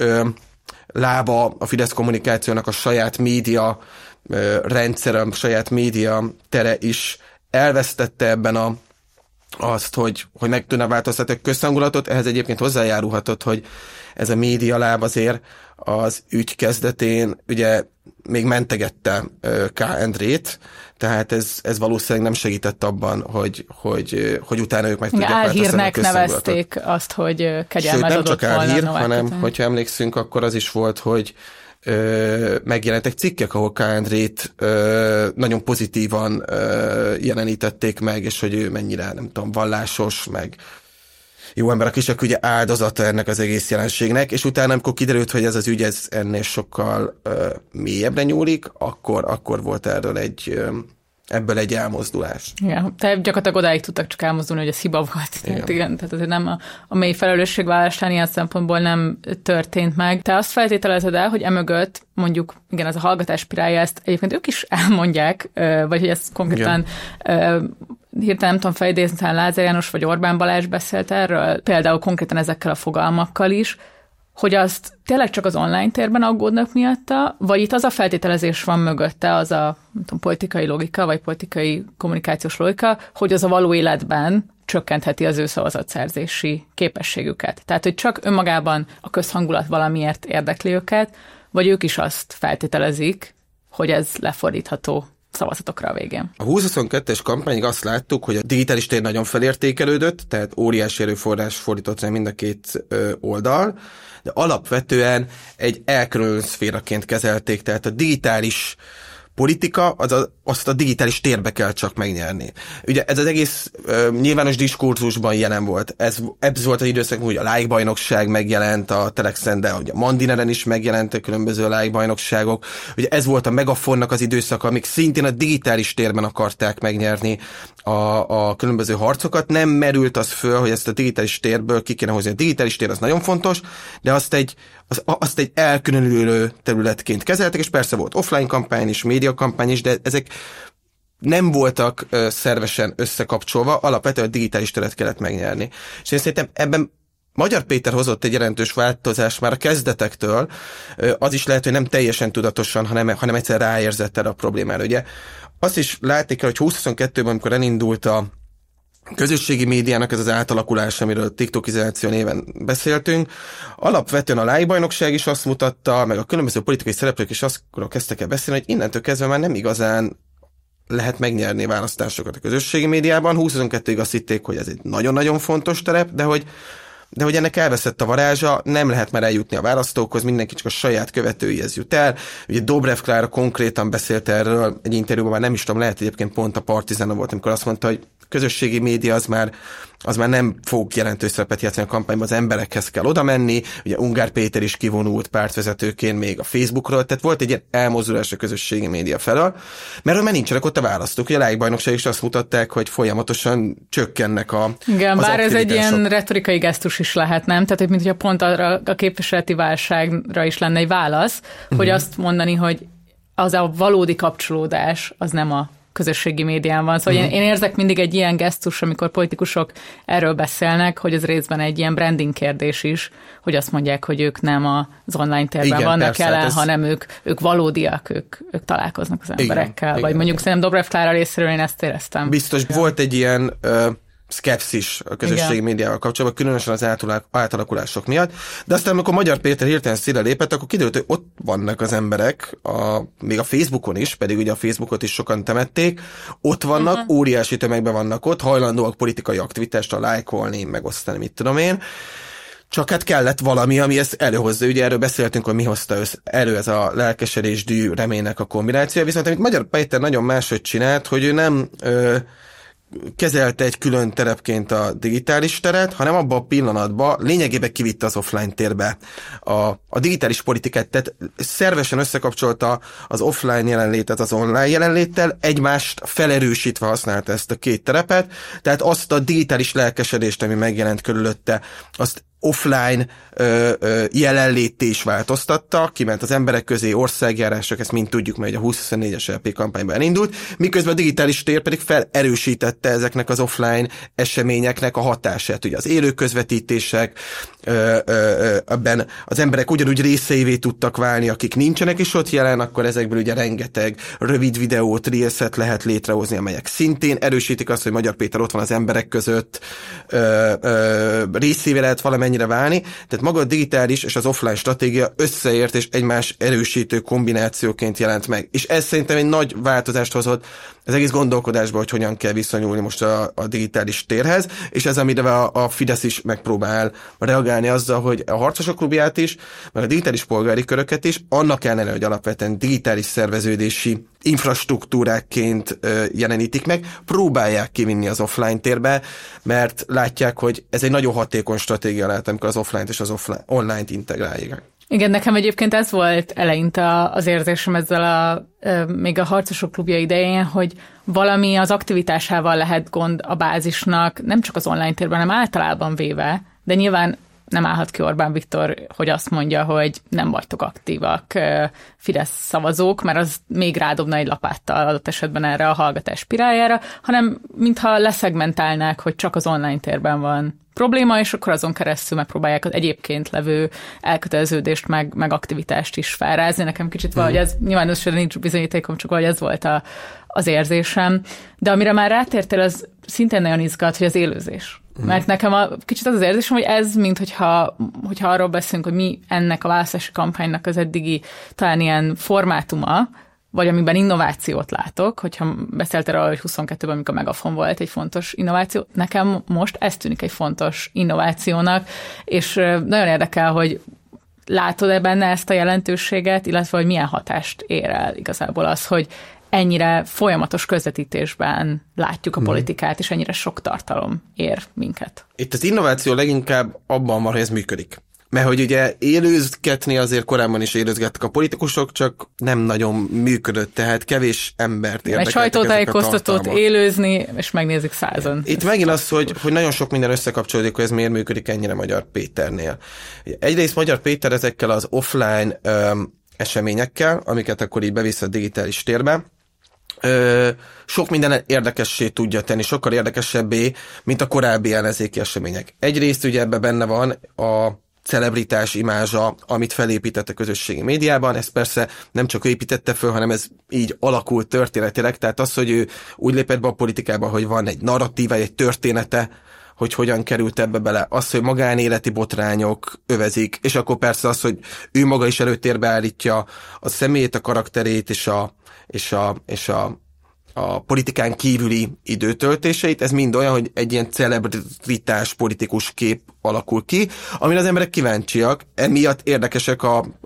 lába a Fidesz kommunikációnak a saját média rendszer, a saját média tere is elvesztette ebben azt, hogy meg tudna változtatni a közhangulatot. Ehhez egyébként hozzájárulhatott, hogy ez a média láb azért az ügy kezdetén ugye még mentegette K. Endrét, tehát ez valószínűleg nem segített abban, hogy utána ők meg tudják változtatni a álhírnek nevezték azt, hogy kegyelmet adott volna. Sőt, nem csak álhír, hanem, hogyha emlékszünk, akkor az is volt, hogy megjelentek cikkek, ahol K. Endrét nagyon pozitívan jelenítették meg, és hogy ő mennyire, nem tudom, vallásos, meg jó ember, aki csak ugye áldozata ennek az egész jelenségnek, és utána, amikor kiderült, hogy ez az ügy ez ennél sokkal mélyebbre nyúlik, akkor volt ebből egy elmozdulás. Igen, tehát gyakorlatilag odáig tudtak csak elmozdulni, hogy ez hiba volt. Tehát azért nem a mély felelősségvállalásán ilyen szempontból nem történt meg. Te azt feltételezed el, hogy emögött mondjuk, igen, ez a hallgatás spirálja, ezt egyébként ők is elmondják, vagy hogy ezt konkrétan hirtelen nem tudom felidézni, talán Lázár János vagy Orbán Balázs beszélt erről, például konkrétan ezekkel a fogalmakkal is, hogy azt tényleg csak az online térben aggódnak miatta, vagy itt az a feltételezés van mögötte, az a nem tudom, politikai logika, vagy politikai kommunikációs logika, hogy az a való életben csökkentheti az ő szavazatszerzési képességüket. Tehát, hogy csak önmagában a közhangulat valamiért érdekli őket, vagy ők is azt feltételezik, hogy ez lefordítható szavazatokra a végén. A 2022-es kampányig azt láttuk, hogy a digitális tér nagyon felértékelődött, tehát óriási erőforrás fordított rá mind a két oldal, de alapvetően egy elkülönült szféraként kezelték, tehát a digitális politika, azt a digitális térbe kell csak megnyerni. Ugye ez az egész nyilvános diskurzusban jelen volt. Ez volt az időszak, hogy a like-bajnokság megjelent a Telexen, de ugye a Mandineren is megjelentek különböző like-bajnokságok. Ugye ez volt a Megafonnak az időszaka, amik szintén a digitális térben akarták megnyerni a különböző harcokat. Nem merült az föl, hogy ezt a digitális térből ki kéne hozni. A digitális tér az nagyon fontos, de azt egy elkülönülő területként kezeltek, és persze volt offline kampány is, média kampány is, de ezek nem voltak szervesen összekapcsolva, alapvetően a digitális teret kellett megnyerni. És én szerintem ebben Magyar Péter hozott egy jelentős változást már a kezdetektől, az is lehet, hogy nem teljesen tudatosan, hanem egyszer ráérzett erre a problémára. Ugye azt is látni kell, hogy 2022-ben, amikor elindult a közösségi médiának ez az átalakulás, amiről a TikTokizáció néven beszéltünk. Alapvetően a like-bajnokság is azt mutatta, meg a különböző politikai szereplők is azt kezdtek el beszélni, hogy innentől kezdve már nem igazán lehet megnyerni választásokat a közösségi médiában. 2022-ig azt hitték, hogy ez egy nagyon-nagyon fontos terep, de hogy ennek elveszett a varázsa, nem lehet már eljutni a választókhoz, mindenki csak a saját követőihez jut el. Ugye Dobrev Klára konkrétan beszélt erről egy interjúban, már nem is tudom, lehet egyébként pont a Partizánon volt, amikor azt mondta, hogy közösségi média az már nem fog jelentős szerepet játszani a kampányban, az emberekhez kell oda menni. Ugye Ungár Péter is kivonult pártvezetőként még a Facebookról, tehát volt egy ilyen elmozdulás a közösségi média felől, mert már nincsenek ott a választók. Ugye a like-bajnokság is azt mutatták, hogy folyamatosan csökkennek igen, az bár ez egy aktivitások. ilyen retorikai gesztus is lehet, nem? Tehát, mint hogyha pont arra a képviseleti válságra is lenne egy válasz, hogy azt mondani, hogy az a valódi kapcsolódás, az nem a közösségi médián van. Szóval én érzek mindig egy ilyen gesztus, amikor politikusok erről beszélnek, hogy ez részben egy ilyen branding kérdés is, hogy azt mondják, hogy ők nem az online térben vannak jelen, hanem ők valódiak, ők találkoznak az emberekkel. Vagy mondjuk szerintem Dobrev Klára részéről én ezt éreztem. Biztos volt egy ilyen szkepszis a közösségi médiával kapcsolatban, különösen az átalakulások miatt. De aztán, amikor Magyar Péter hirtelen színre lépett, akkor kiderült, hogy ott vannak az emberek, még a Facebookon is, pedig ugye a Facebookot is sokan temették, ott vannak, óriási tömegben vannak ott, hajlandóak politikai aktivitást lájkolni, megosztani, mit tudom én. Csak hát kellett valami, ami ezt előhozza. Ugye erről beszéltünk, hogy mi hozta elő ez a lelkesedés, dű, reménynek a kombinációja. Viszont amit Magyar Péter nagyon máshogy csinált, hogy ő nem kezelte egy külön terepként a digitális teret, hanem abban a pillanatban lényegében kivitte az offline térbe a digitális politikát, tehát szervesen összekapcsolta az offline jelenlétet az online jelenléttel, egymást felerősítve használta ezt a két terepet, tehát azt a digitális lelkesedést, ami megjelent körülötte, azt offline jelenlétté is változtatta, kiment az emberek közé, országjárások, ezt mind tudjuk, mert a 2024-es LP kampányban elindult, miközben a digitális tér pedig felerősítette ezeknek az offline eseményeknek a hatását. Ugye az élő közvetítések, ebben az emberek ugyanúgy részeivé tudtak válni, akik nincsenek is ott jelen, akkor ezekből ugye rengeteg rövid videót, reelset lehet létrehozni, amelyek szintén erősítik azt, hogy Magyar Péter ott van az emberek között, részévé lehet valamennyi ennyire válni, tehát maga a digitális és az offline stratégia összeért és egymás erősítő kombinációként jelent meg. És ez szerintem egy nagy változást hozott az egész gondolkodásba, hogy hogyan kell viszonyulni most a digitális térhez, és ez, amire a Fidesz is megpróbál reagálni azzal, hogy a harcosok klubját is, meg a digitális polgári köröket is, annak ellenére, hogy alapvetően digitális szerveződési infrastruktúrákként jelenítik meg, próbálják kivinni az offline térbe, mert látják, hogy ez egy nagyon hatékony stratégia lehet, amikor az offline-t és az online-t integrálják. Igen, nekem egyébként ez volt eleinte az érzésem ezzel még a harcosok klubja idején, hogy valami az aktivitásával lehet gond a bázisnak, nem csak az online térben, hanem általában véve, de nyilván nem állhat ki Orbán Viktor, hogy azt mondja, hogy nem vagytok aktívak Fidesz szavazók, mert az még rádobna egy lapáttal adott esetben erre a hallgatás spiráljára, hanem mintha leszegmentálnák, hogy csak az online térben van probléma, és akkor azon keresztül megpróbálják az egyébként levő elköteleződést, meg aktivitást is felrázni. Nekem kicsit valahogy ez, nyilván összesen nincs bizonyítékom, csak valahogy ez volt az érzésem. De amire már rátértél, az szintén nagyon izgat, hogy az élőzés. Mert nekem kicsit az érzésem, hogy ez, hogyha arról beszélünk, hogy mi ennek a választási kampánynak az eddigi talán ilyen formátuma, vagy amiben innovációt látok, hogyha beszéltél arról, hogy 22-ben, amikor a Megafon volt egy fontos innováció, nekem most ez tűnik egy fontos innovációnak, és nagyon érdekel, hogy látod-e benne ezt a jelentőséget, illetve hogy milyen hatást ér el igazából az, hogy ennyire folyamatos közvetítésben látjuk a politikát, és ennyire sok tartalom ér minket. Itt az innováció leginkább abban van, hogy ez működik. Mert hogy ugye élőzgetni azért korábban is élőzgettek a politikusok, csak nem nagyon működött, tehát kevés embert érdekeltek ezek a sajtótájékoztatót élőzni, és megnézik 100-an. Itt megint az, hogy nagyon sok minden összekapcsolódik, hogy ez miért működik ennyire Magyar Péternél. Egyrészt Magyar Péter ezekkel az offline eseményekkel, amiket akkor így bevisz a digitális térbe, sok minden érdekessé tudja tenni, sokkal érdekesebbé, mint a korábbi ellenzéki események. Egyrészt ugye ebben benne van a celebritás imázsa, amit felépített a közösségi médiában, ez persze nem csak ő építette föl, hanem ez így alakult történetileg, tehát az, hogy ő úgy lépett be a politikába, hogy van egy narratíva, egy története, hogy hogyan került ebbe bele, az, hogy magánéleti botrányok övezik, és akkor persze az, hogy ő maga is előtérbe állítja a személyét, a karakterét és a politikán kívüli időtöltéseit, ez mind olyan, hogy egy ilyen celebritás politikus kép alakul ki, amire az emberek kíváncsiak, emiatt érdekesek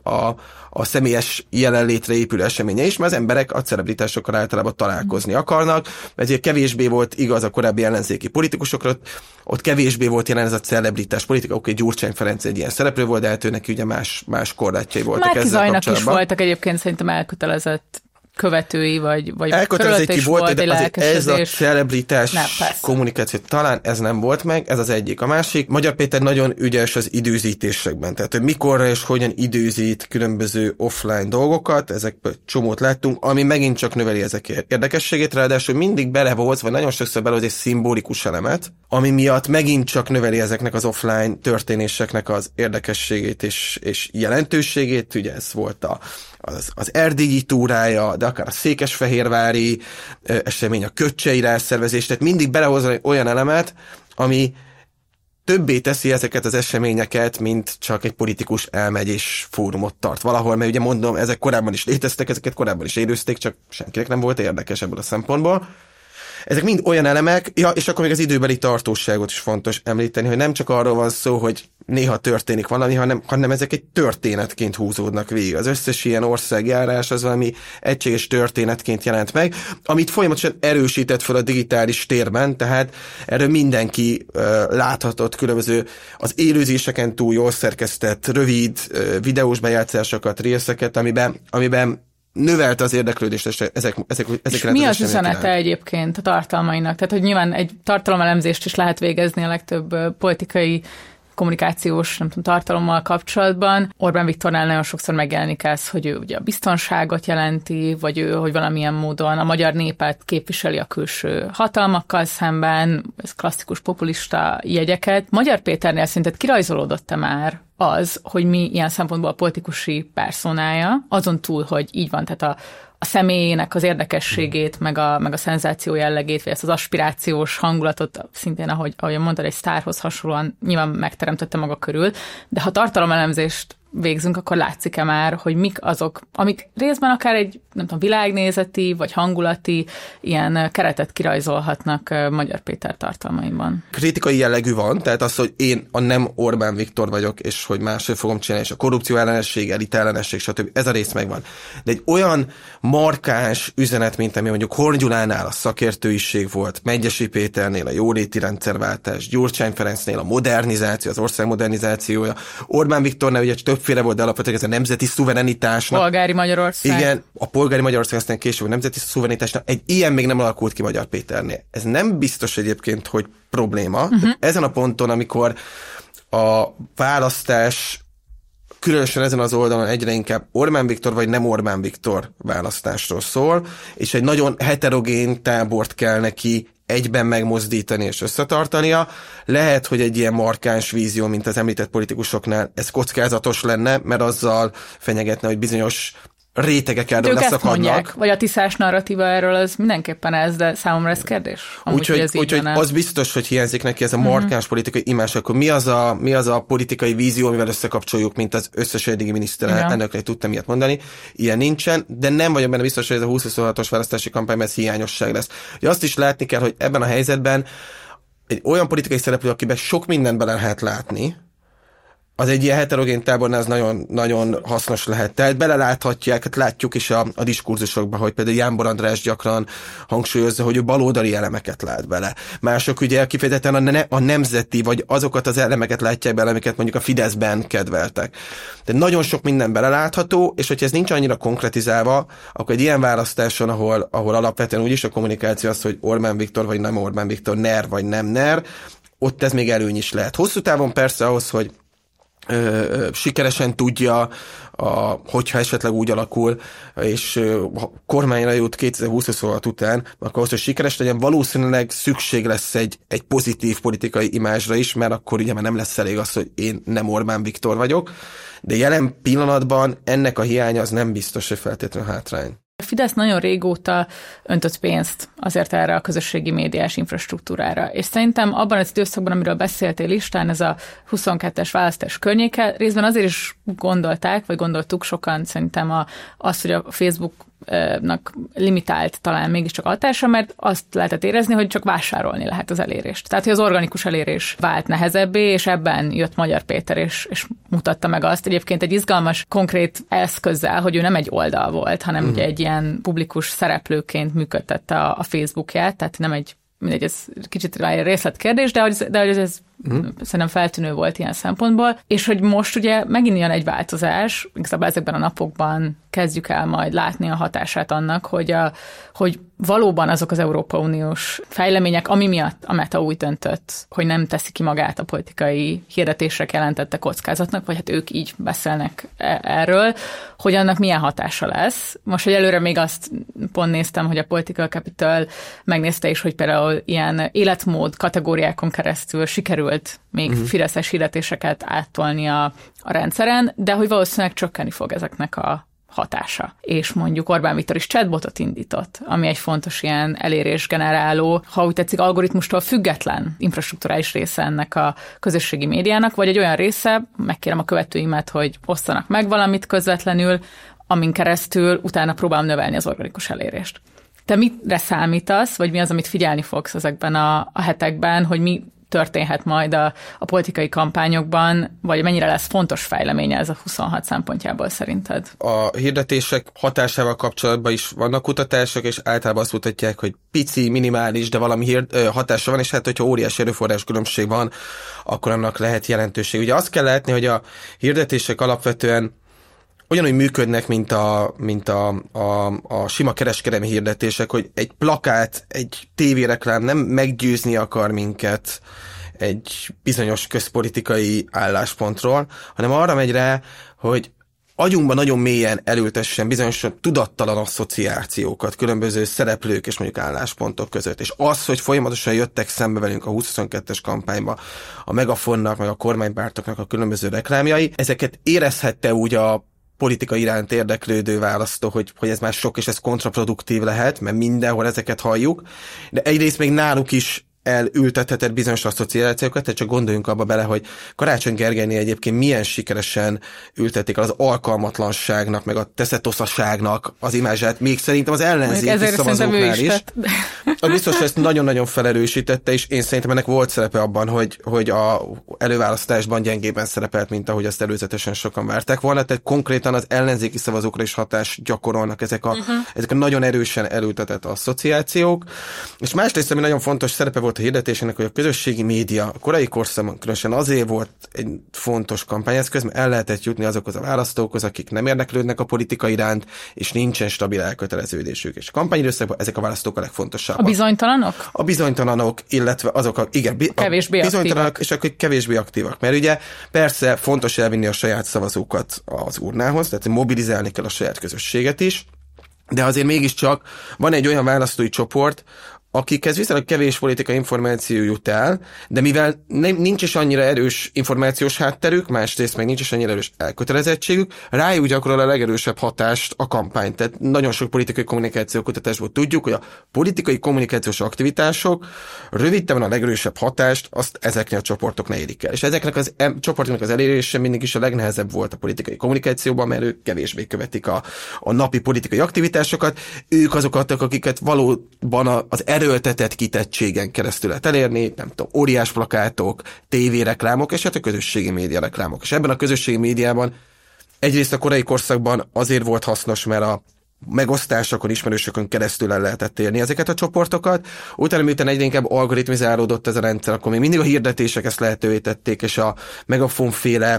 a személyes jelenlétre épülő eseménye is, mert az emberek a celebritásokkal általában találkozni akarnak, ezért kevésbé volt igaz a korábbi ellenzéki politikusokra, ott kevésbé volt jelen ez a celebritás politika, oké, Gyurcsány Ferenc egy ilyen szereplő volt, de hát ő neki ugye más korlátjai voltak Márki ezzel Zajnak kapcsolatban. Is voltak egyébként szerintem elkötelezett követői, vagy elkötelezettség is volt, de egy ez a celebritás kommunikáció, talán ez nem volt meg, ez az egyik. A másik, Magyar Péter nagyon ügyes az időzítésekben, tehát hogy mikorra és hogyan időzít különböző offline dolgokat, ezekből csomót láttunk, ami megint csak növeli ezek érdekességét, ráadásul mindig belehoz, vagy nagyon sokszor belehoz egy szimbolikus elemet, ami miatt megint csak növeli ezeknek az offline történéseknek az érdekességét és jelentőségét, ugye ez volt az erdélyi túrája, de akár a székesfehérvári esemény, a köcsei rászervezés, tehát mindig belehozza olyan elemet, ami többé teszi ezeket az eseményeket, mint csak egy politikus elmegy és fórumot tart valahol, mert ugye mondom, ezek korábban is léteztek, ezeket korábban is élőzték, csak senkinek nem volt érdekes ebből a szempontból. Ezek mind olyan elemek, és akkor még az időbeli tartóságot is fontos említeni, hogy nem csak arról van szó, hogy néha történik valami, hanem ezek egy történetként húzódnak végig. Az összes ilyen országjárás az valami egységes történetként jelent meg, amit folyamatosan erősített fel a digitális térben, tehát erről mindenki láthatott különböző az élőzéseken túl jól szerkesztett, rövid videós bejátszásokat, részeket, amiben növelte az érdeklődést ezekre. Mi az üzenete egyébként a tartalmainak? Tehát, hogy nyilván egy tartalomelemzést is lehet végezni a legtöbb politikai kommunikációs, nem tudom, tartalommal kapcsolatban. Orbán Viktornál nagyon sokszor megjelenik ez, hogy ő ugye a biztonságot jelenti, vagy ő, hogy valamilyen módon a magyar népet képviseli a külső hatalmakkal szemben, ez klasszikus populista jegyeket. Magyar Péternél szerinted kirajzolódott-e már az, hogy mi ilyen szempontból a politikusi personája, azon túl, hogy így van, tehát a személyének az érdekességét, meg a szenzáció jellegét, vagy ezt az aspirációs hangulatot, szintén, ahogy mondtad, egy sztárhoz hasonlóan nyilván megteremtette maga körül, de ha tartalomelemzést végzünk, akkor látszik-e már, hogy mik azok, amik részben akár egy, nem tudom, világnézeti, vagy hangulati ilyen keretet kirajzolhatnak Magyar Péter tartalmaiban. Kritikai jellegű van, tehát az, hogy én a nem Orbán Viktor vagyok, és hogy máshogy fogom csinálni, és a korrupció ellenesség, elitellenesség, stb. Ez a rész megvan. De egy olyan markáns üzenet, mint ami mondjuk Horn Gyulánál a szakértőiség volt, Medgyessy Péternél a jóléti rendszerváltás, Gyurcsány Ferencnél a modernizáció, az ország modernizációja, Orbán Viktornál ugye többféle volt, de alapvetően ez a nemzeti szuverenitásnak. Polgári Magyarország. Igen, a polgári Magyarország, aztán később a nemzeti szuverenitásnak. Egy ilyen még nem alakult ki Magyar Péternél. Ez nem biztos egyébként, hogy probléma. Ezen a ponton, amikor a választás különösen ezen az oldalon egyre inkább Orbán Viktor vagy nem Orbán Viktor választásról szól, és egy nagyon heterogén tábort kell neki egyben megmozdítani és összetartania. Lehet, hogy egy ilyen markáns vízió, mint az említett politikusoknál, ez kockázatos lenne, mert azzal fenyegetne, hogy bizonyos rétegek erről leszakadnak. Vagy a tiszás narratíva erről az mindenképpen ez, de számomra ez kérdés. Úgyhogy az biztos, hogy hiányzik neki ez a markáns politikai imázs, akkor mi az a politikai vízió, amivel összekapcsoljuk, mint az összes eddigi miniszterelnöknek tudtam ilyet mondani. Ilyen nincsen, de nem vagyok benne biztos, hogy ez a 2026-os választási kampányban ez hiányosság lesz. Ugye azt is látni kell, hogy ebben a helyzetben egy olyan politikai szereplő, akiben sok mindent bele lehet látni, az egy ilyen heterogén tábornál az nagyon, nagyon hasznos lehet. Tehát beleláthatják, hát látjuk is a diskurzusokban, hogy például Jánbor András gyakran hangsúlyozza, hogy ő baloldali elemeket lát bele. Mások ugye kifejezetten a nemzeti, vagy azokat az elemeket látják bele, amiket mondjuk a Fideszben kedveltek. De nagyon sok minden belelátható, és hogyha ez nincs annyira konkretizálva, akkor egy ilyen választáson, ahol alapvetően úgyis a kommunikáció az, hogy Orbán Viktor vagy nem Orbán Viktor, NER vagy nem NER, ott ez még előny is lehet. Hosszú távon persze ahhoz, hogy sikeresen tudja, hogyha esetleg úgy alakul, és kormányra jut 2026 után, akkor ahhoz, hogy sikeres legyen, valószínűleg szükség lesz egy pozitív politikai imázsra is, mert akkor ugye már nem lesz elég az, hogy én nem Orbán Viktor vagyok, de jelen pillanatban ennek a hiánya az nem biztos, hogy feltétlenül hátrány. A Fidesz nagyon régóta öntött pénzt azért erre a közösségi médiás infrastruktúrára, és szerintem abban az időszakban, amiről beszéltél István, ez a 22-es választás környéke, részben azért is gondolták, vagy gondoltuk sokan szerintem azt, hogy a Facebooknak limitált talán mégiscsak hatása, mert azt lehetett érezni, hogy csak vásárolni lehet az elérést. Tehát, hogy az organikus elérés vált nehezebbé, és ebben jött Magyar Péter, és mutatta meg azt egyébként egy izgalmas, konkrét eszközzel, hogy ő nem egy oldal volt, hanem ugye egy ilyen publikus szereplőként működtette a Facebookját, tehát nem egy, mindegy, ez kicsit részletkérdés, de hogy ez szerintem feltűnő volt ilyen szempontból, és hogy most ugye megint jön egy változás, igazából ezekben a napokban kezdjük el majd látni a hatását annak, hogy valóban azok az Európai Uniós fejlemények, ami miatt a Meta úgy döntött, hogy nem teszi ki magát a politikai hirdetésre jelentette kockázatnak, vagy hát ők így beszélnek erről, hogy annak milyen hatása lesz. Most, hogy előre még azt pont néztem, hogy a Political Capital megnézte is, hogy például ilyen életmód kategóriákon keresztül sikerült még fideszes hirdetéseket áttolni a rendszeren, de hogy valószínűleg csökkenni fog ezeknek a hatása. És mondjuk Orbán Viktor is chatbotot indított, ami egy fontos ilyen elérésgeneráló, ha úgy tetszik, algoritmustól független infrastrukturális része ennek a közösségi médiának, vagy egy olyan része, megkérem a követőimet, hogy osszanak meg valamit közvetlenül, amin keresztül utána próbálom növelni az organikus elérést. Te mire számítasz, vagy mi az, amit figyelni fogsz ezekben a hetekben, hogy mi történhet majd a politikai kampányokban, vagy mennyire lesz fontos fejleménye ez a 26 szempontjából szerinted? A hirdetések hatásával kapcsolatban is vannak kutatások, és általában azt mutatják, hogy pici, minimális, de valami hatása van, és hát, hogyha óriási erőforrás különbség van, akkor annak lehet jelentőség. Ugye azt kell látni, hogy a hirdetések alapvetően ugyanúgy működnek, mint a sima kereskedelmi hirdetések, hogy egy plakát, egy tévéreklám nem meggyőzni akar minket egy bizonyos közpolitikai álláspontról, hanem arra megy rá, hogy agyunkban nagyon mélyen elültessen bizonyos tudattalan asszociációkat különböző szereplők és mondjuk álláspontok között. És az, hogy folyamatosan jöttek szembe velünk a 2022-es kampányba a Megafonnak, meg a kormánypártoknak a különböző reklámjai, ezeket érezhette úgy a politika iránt érdeklődő választó, hogy ez már sok és ez kontraproduktív lehet, mert mindenhol ezeket halljuk, de egyrészt még náluk is elültethetett bizonyos asszociációkat, tehát csak gondoljunk abba bele, hogy Karácsony Gergelynél egyébként milyen sikeresen ültették az alkalmatlanságnak, meg a teszetoszaságnak az imázsát, még szerintem az ellenzéki szavazóknál is. A biztos ezt nagyon-nagyon felerősítette, és én szerintem ennek volt szerepe abban, hogy a előválasztásban gyengében szerepelt, mint ahogy azt előzetesen sokan várták volna, tehát konkrétan az ellenzéki szavazókra is hatást gyakorolnak ezek a nagyon erősen elültetett asszociációk. És másrészt, ami nagyon fontos szerepe volt a hirdetésének, hogy a közösségi média a korai korszakban különösen azért volt egy fontos kampányeszköz, mert el lehetett jutni azokhoz a választókhoz, akik nem érdeklődnek a politika iránt, és nincsen stabil elköteleződésük. És a kampányidőszakban ezek a választók a legfontosabbak. A bizonytalanok? A bizonytalanok, illetve azok a kevésbé bizonytalanok, és akik kevésbé aktívak. Mert ugye persze fontos elvinni a saját szavazókat az urnához, tehát mobilizálni kell a saját közösséget is, de azért mégiscsak van egy olyan választói csoport, akikhez viszonylag kevés politikai információ jut el, de mivel nincs is annyira erős információs hátterük, másrészt meg nincs is annyira erős elkötelezettségük, rájuk gyakorol a legerősebb hatást a kampány. Tehát nagyon sok politikai kommunikáció kutatásból tudjuk, hogy a politikai kommunikációs aktivitások rövid távon a legerősebb hatást azt ezeknél a csoportoknál érik el. És ezeknek az csoportoknak az elérése mindig is a legnehezebb volt a politikai kommunikációban, mert ők kevésbé követik a napi politikai aktivitásokat. Ők azokat, akiket valóban az erőltetett kitettségen keresztül lehet elérni, nem tudom, óriás plakátok, tévéreklámok, és hát a közösségi média reklámok. És ebben a közösségi médiában egyrészt a korai korszakban azért volt hasznos, mert a megosztásokon, ismerősökön keresztül el lehetett érni ezeket a csoportokat. Utána, miután egyre inkább algoritmizálódott ez a rendszer, akkor még mindig a hirdetések ezt lehetővé tették, és a Megafon-féle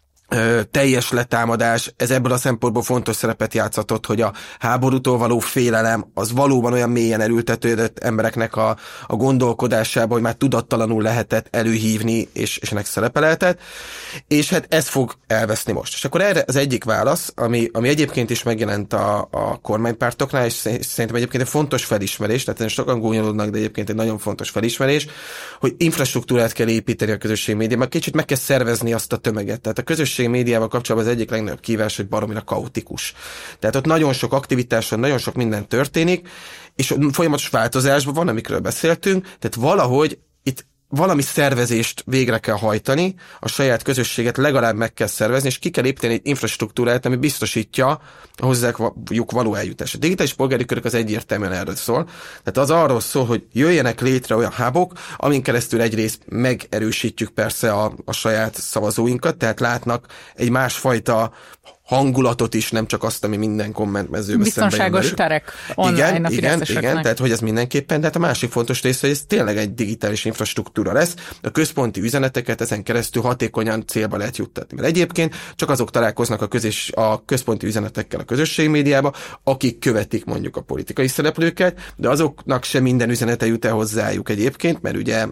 teljes letámadás, ez ebből a szempontból fontos szerepet játszott, hogy a háborútól való félelem az valóban olyan mélyen elültetődött embereknek a gondolkodásába, hogy már tudattalanul lehetett előhívni, és ennek szerepe lehetett, és hát ez fog elveszni most. És akkor erre az egyik válasz, ami egyébként is megjelent a kormánypártoknál, és szerintem egyébként egy fontos felismerés, tehát sokan gúnyolódnak, de egyébként egy nagyon fontos felismerés, hogy infrastruktúrát kell építeni a közösségi médiában, kicsit meg kell szervezni azt a tömeget. Tehát a közösségi médiával kapcsolatban az egyik legnagyobb kihívás, hogy baromira kaotikus. Tehát ott nagyon sok aktivitás van, nagyon sok minden történik, és folyamatos változásban van, amikről beszéltünk, tehát valahogy itt valami szervezést végre kell hajtani, a saját közösséget legalább meg kell szervezni, és ki kell építeni egy infrastruktúrát, ami biztosítja a hozzájuk való eljutást. A digitális polgári körök az egyértelműen erről szól. Tehát az arról szól, hogy jöjjenek létre olyan hubok, amin keresztül egyrészt megerősítjük persze a saját szavazóinkat, tehát látnak egy másfajta hangulatot is, nem csak azt, ami minden kommentmezőben biztonságos terek online igen, tehát hogy ez mindenképpen, de hát a másik fontos része, hogy ez tényleg egy digitális infrastruktúra lesz, a központi üzeneteket ezen keresztül hatékonyan célba lehet juttatni. Mert egyébként csak azok találkoznak a központi üzenetekkel a közösségi médiába, akik követik mondjuk a politikai szereplőket, de azoknak sem minden üzenete jut el hozzájuk egyébként, mert ugye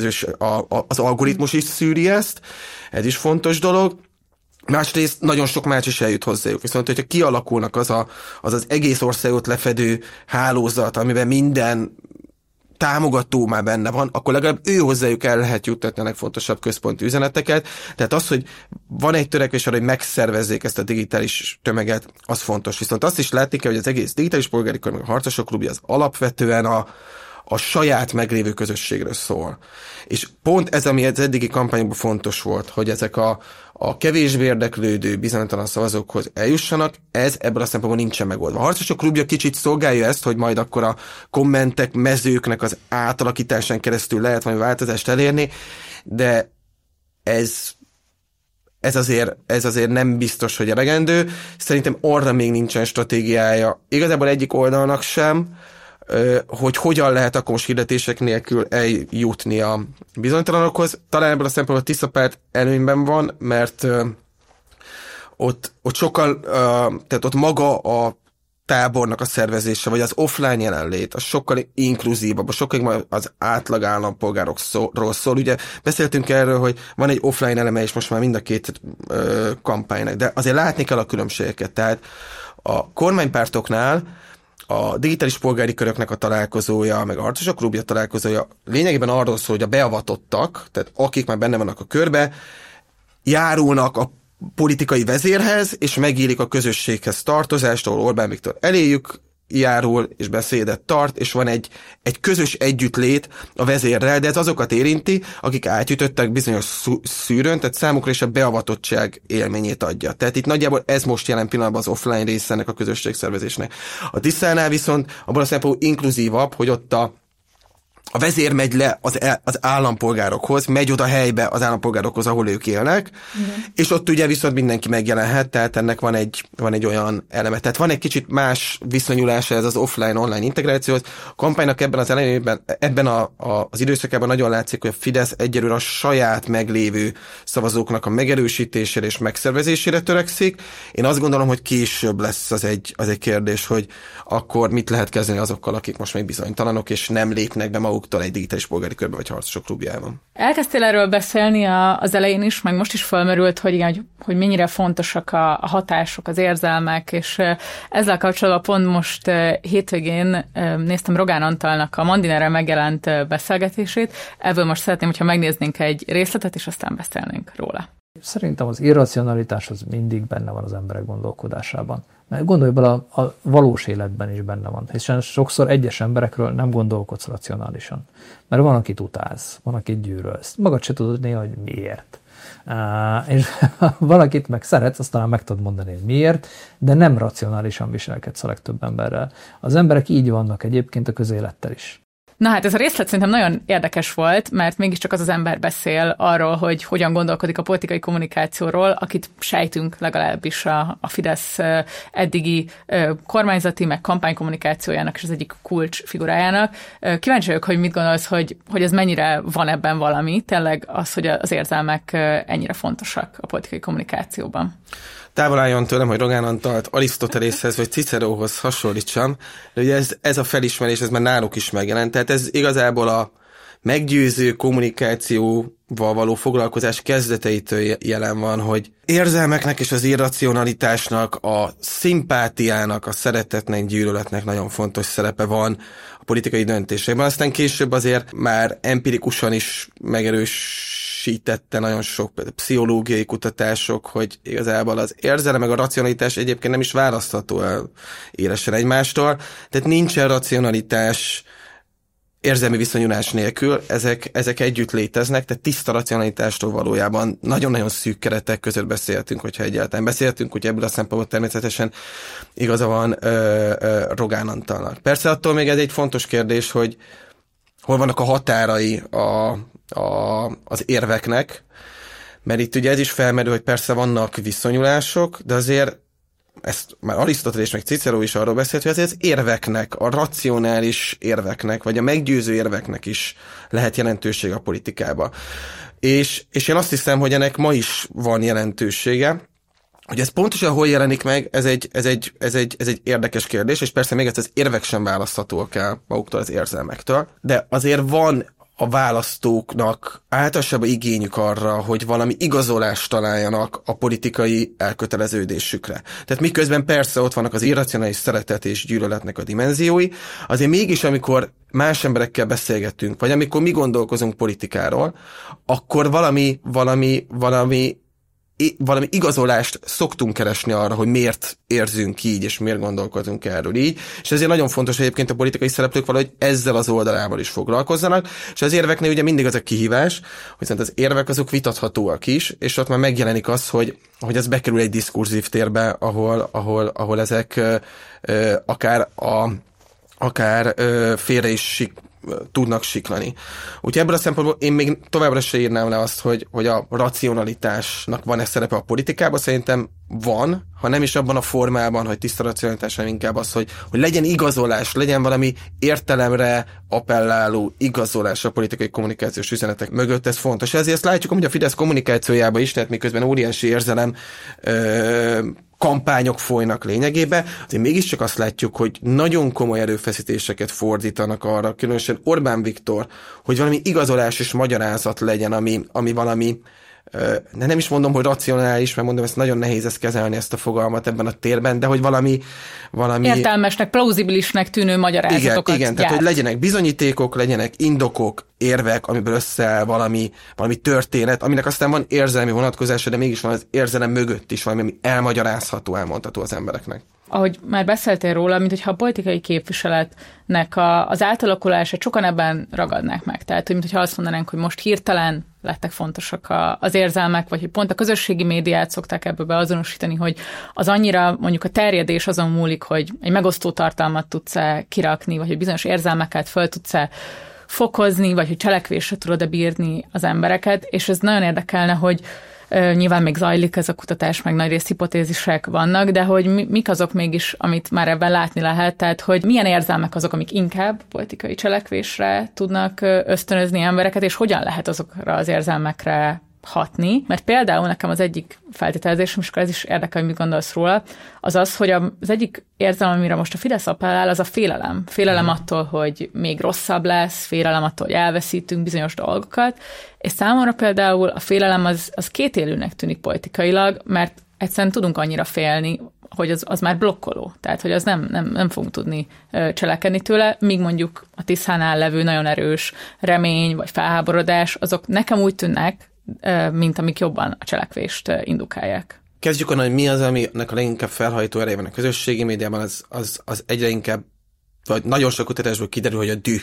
az algoritmus is szűri ezt, ez is fontos dolog. Másrészt nagyon sok más is eljut hozzájuk. Viszont, hogyha kialakulnak az egész országot lefedő hálózat, amiben minden támogató már benne van, akkor legalább ő hozzájuk el lehet juttatni a legfontosabb központi üzeneteket. Tehát az, hogy van egy törekvés arra, hogy megszervezzék ezt a digitális tömeget, az fontos. Viszont azt is látni kell, hogy az egész digitális polgári kör, meg a harcosok klubja az alapvetően a saját meglévő közösségről szól. És pont ez, ami az eddigi kampányokban fontos volt, hogy ezek a kevésbé érdeklődő, bizonytalan szavazókhoz eljussanak, ez ebből a szempontból nincsen megoldva. A harcosok klubja kicsit szolgálja ezt, hogy majd akkor a kommentek, mezőknek az átalakításán keresztül lehet valami változást elérni, de ez azért nem biztos, hogy elegendő. Szerintem arra még nincsen stratégiája. Igazából egyik oldalnak sem, hogy hogyan lehet akkor most hirdetések nélkül eljutni a bizonytalanokhoz. Talán ebből a szempontból a Tisza párt előnyben van, mert ott sokkal, tehát ott maga tábornak a szervezése, vagy az offline jelenlét, az sokkal inkluzívabb, sokkal az átlag állampolgárokról szól. Ugye beszéltünk erről, hogy van egy offline eleme, és most már mind a két kampánynak, de azért látni kell a különbségeket. Tehát a kormánypártoknál a digitális polgári köröknek a találkozója, meg a harcosok klubja találkozója lényegében arról szól, hogy a beavatottak, tehát akik már benne vannak a körbe, járulnak a politikai vezérhez, és megélik a közösséghez tartozást, ahol Orbán Viktor eléjük járul, és beszédet tart, és van egy közös együttlét a vezérrel, de ez azokat érinti, akik átjutottak bizonyos szűrőn, tehát számukra is a beavatottság élményét adja. Tehát itt nagyjából ez most jelen pillanatban az offline része ennek a közösségszervezésnek. A Tiszánál viszont abban a szempontból inkluzívabb, hogy ott a vezér megy le az állampolgárokhoz, megy oda helybe az állampolgárokhoz, ahol ők élnek, és ott ugye viszont mindenki megjelenhet, tehát ennek van egy olyan eleme. Tehát van egy kicsit más viszonyulása ez az offline-online integrációhoz. A kampánynak ebben az elejében, ebben az időszakában nagyon látszik, hogy a Fidesz egyelőre a saját meglévő szavazóknak a megerősítésére és megszervezésére törekszik. Én azt gondolom, hogy később lesz az egy kérdés, hogy akkor mit lehet kezdeni azokkal, akik most még bizonytalanok, és nem lépnek be maguktól egy digitális polgári körbe vagy harcosok klubjában. Elkezdtél erről beszélni az elején is, meg most is felmerült, hogy igen, hogy mennyire fontosak a hatások, az érzelmek, és ezzel kapcsolatban pont most hétvégén néztem Rogán Antalnak a Mandinerrel megjelent beszélgetését. Ebből most szeretném, hogyha megnéznénk egy részletet, és aztán beszélnénk róla. Szerintem az irracionalitás az mindig benne van az emberek gondolkodásában. Mert gondolj bele, a valós életben is benne van. Hiszen sokszor egyes emberekről nem gondolkodsz racionálisan. Mert van, akit utálsz, van, akit gyűlölsz. Magad se tudod néha, hogy miért. És valakit meg szeretsz, azt talán meg tudod mondani, hogy miért, de nem racionálisan viselkedsz a legtöbb emberrel. Az emberek így vannak egyébként a közélettel is. Na hát ez a részlet szerintem nagyon érdekes volt, mert mégiscsak az ember beszél arról, hogy hogyan gondolkodik a politikai kommunikációról, akit sejtünk legalábbis a Fidesz eddigi kormányzati, meg kampánykommunikációjának és az egyik kulcsfigurájának. Kíváncsi vagyok, hogy mit gondolsz, hogy ez mennyire van ebben valami, tényleg az, hogy az érzelmek ennyire fontosak a politikai kommunikációban. Távol álljon tőlem, hogy Rogán Antalt Arisztotelészhez vagy Ciceróhoz hasonlítsam, de ugye ez a felismerés, ez már náluk is megjelent. Tehát ez igazából a meggyőző kommunikációval való foglalkozás kezdeteitől jelen van, hogy érzelmeknek és az irracionalitásnak, a szimpátiának, a szeretetnek, gyűlöletnek nagyon fontos szerepe van a politikai döntésekben. Aztán később azért már empirikusan is megerősítette nagyon sok pszichológiai kutatások, hogy igazából az érzelem meg a racionalitás egyébként nem is választható el élesen egymástól. Tehát nincsen racionalitás érzelmi viszonyulás nélkül, ezek együtt léteznek, tehát tiszta racionalitástól valójában nagyon-nagyon szűk keretek között beszéltünk, hogyha egyáltalán beszéltünk, úgyhogy ebből a szempontból természetesen igaza van Rogán Antalnak. Persze attól még ez egy fontos kérdés, hogy hol vannak a határai az érveknek, mert itt ugye ez is felmerül, hogy persze vannak viszonyulások, de azért ezt már Arisztotelész meg Cicero is arról beszélt, hogy azért az érveknek, a racionális érveknek, vagy a meggyőző érveknek is lehet jelentőség a politikába. És én azt hiszem, hogy ennek ma is van jelentősége. Hogy ez pontosan hol jelenik meg, ez egy érdekes kérdés, és persze még az érvek sem választhatóak el maguktól az érzelmektől, de azért van a választóknak általában igényük arra, hogy valami igazolást találjanak a politikai elköteleződésükre. Tehát miközben persze ott vannak az irracionális szeretet és gyűlöletnek a dimenziói, azért mégis amikor más emberekkel beszélgetünk, vagy amikor mi gondolkozunk politikáról, akkor valami igazolást szoktunk keresni arra, hogy miért érzünk így, és miért gondolkozunk erről így. És ezért nagyon fontos, hogy egyébként a politikai szereplők valahogy ezzel az oldalával is foglalkozzanak, és az érveknél ugye mindig az a kihívás, hogy viszont az érvek azok vitathatóak is, és ott már megjelenik az, hogy ez bekerül egy diskurzív térbe, ahol ezek akár félre is tudnak siklani. Úgyhogy ebből a szempontból én még továbbra se írnám le azt, hogy a racionalitásnak van-e szerepe a politikában, szerintem van, ha nem is abban a formában, hogy tiszta racionalitás, hanem inkább az, hogy legyen igazolás, legyen valami értelemre appelláló igazolás a politikai kommunikációs üzenetek mögött, ez fontos. Ezért ezt látjuk, hogy a Fidesz kommunikációjában is, tehát miközben óriási érzelem kampányok folynak lényegében, azért mégiscsak azt látjuk, hogy nagyon komoly erőfeszítéseket fordítanak arra, különösen Orbán Viktor, hogy valami igazolás és magyarázat legyen, ami valami, de nem is mondom, hogy racionális, mert mondom, ezt nagyon nehéz ezt kezelni, ezt a fogalmat ebben a térben, de hogy valami értelmesnek, plauzibilisnek tűnő magyarázatokat igen, tehát hogy legyenek bizonyítékok, legyenek indokok, érvek, amiből összeáll valami történet, aminek aztán van érzelmi vonatkozása, de mégis van az érzelem mögött is valami, ami elmagyarázható, elmondható az embereknek. Ahogy már beszéltél róla, mint hogyha a politikai képviseletnek az átalakulása sokan ebben ragadnák meg. Tehát, hogy mintha azt mondanánk, hogy most hirtelen lettek fontosak az érzelmek, vagy hogy pont a közösségi médiát szokták ebből beazonosítani, hogy az annyira mondjuk a terjedés azon múlik, hogy egy megosztó tartalmat tudsz-e kirakni, vagy hogy bizonyos érzelmeket föl tudsz-e fokozni, vagy hogy cselekvésre tudod-e bírni az embereket, és ez nagyon érdekelne, hogy nyilván még zajlik ez a kutatás, meg nagyrészt hipotézisek vannak, de hogy mik azok mégis, amit már ebben látni lehet, tehát hogy milyen érzelmek azok, amik inkább politikai cselekvésre tudnak ösztönözni embereket, és hogyan lehet azokra az érzelmekre hatni, mert például nekem az egyik feltételezésem, és akkor ez is érdekel, hogy mit gondolsz róla, az az, hogy az egyik érzelem, amire most a Fidesz appellál, az a félelem. Félelem attól, hogy még rosszabb lesz, félelem attól, hogy elveszítünk bizonyos dolgokat, és számomra például a félelem az kétélűnek tűnik politikailag, mert egyszerűen tudunk annyira félni, hogy az már blokkoló. Tehát, hogy az nem fogunk tudni cselekedni tőle, míg mondjuk a Tiszánál levő nagyon erős remény vagy felháborodás, azok nekem úgy tűnnek, mint amik jobban a cselekvést indukálják. Kezdjük onnan, hogy mi az, aminek a leginkább felhajtó ereje van a közösségi médiában, az egyre inkább, vagy nagyon sok kutatásból kiderül, hogy a düh,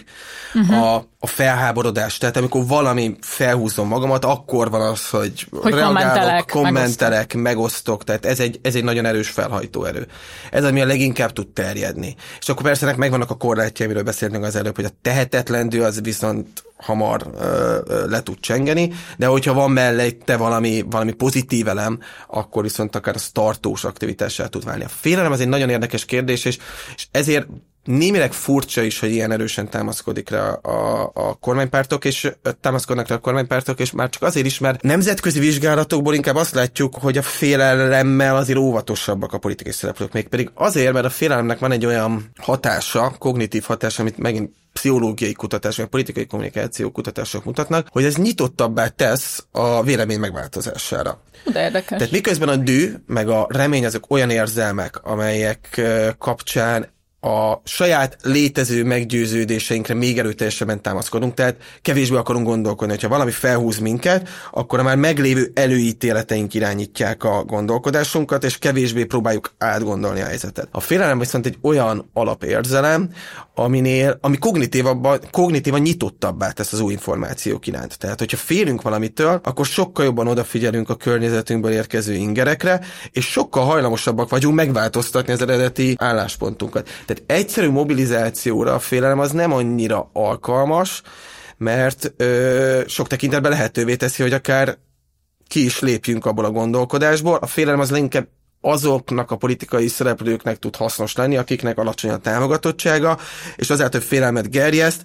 a felháborodás. Tehát amikor valami felhúzom magamat, akkor van az, hogy reagálok, kommentelek, megosztok. Tehát ez egy nagyon erős felhajtó erő. Ez, ami a leginkább tud terjedni. És akkor persze ennek megvannak a korlátjai, amiről beszéltünk az előbb, hogy a tehetetlen düh az viszont hamar le tud csengeni, de hogyha van mellette valami pozitív elem, akkor viszont akár az tartós aktivitássá tud válni. A félelem az egy nagyon érdekes kérdés, és ezért némileg furcsa is, hogy ilyen erősen támaszkodik rá a kormánypártok, és támaszkodnak rá a kormánypártok, és már csak azért is, mert nemzetközi vizsgálatokból inkább azt látjuk, hogy a félelemmel azért óvatosabbak a politikai szereplők, mégpedig azért, mert a félelemnek van egy olyan hatása, kognitív hatása, amit megint pszichológiai kutatás, vagy politikai kommunikáció kutatások mutatnak, hogy ez nyitottabbá tesz a vélemény megváltozására. De érdekes. Tehát miközben a düh, meg a remény azok olyan érzelmek, amelyek kapcsán a saját létező meggyőződéseinkre még erőteljesebben támaszkodunk, tehát kevésbé akarunk gondolkodni. Ha valami felhúz minket, akkor a már meglévő előítéleteink irányítják a gondolkodásunkat, és kevésbé próbáljuk átgondolni a helyzetet. A félelem viszont egy olyan alapérzelem, ami kognitívan nyitottabbá tesz az új információk iránt. Tehát, hogyha félünk valamitől, akkor sokkal jobban odafigyelünk a környezetünkből érkező ingerekre, és sokkal hajlamosabbak vagyunk megváltoztatni az eredeti álláspontunkat. Tehát egyszerű mobilizációra a félelem az nem annyira alkalmas, mert sok tekintetben lehetővé teszi, hogy akár ki is lépjünk abból a gondolkodásból. A félelem az leginkább azoknak a politikai szereplőknek tud hasznos lenni, akiknek alacsony a támogatottsága, és azáltal, hogy félelmet gerjeszt,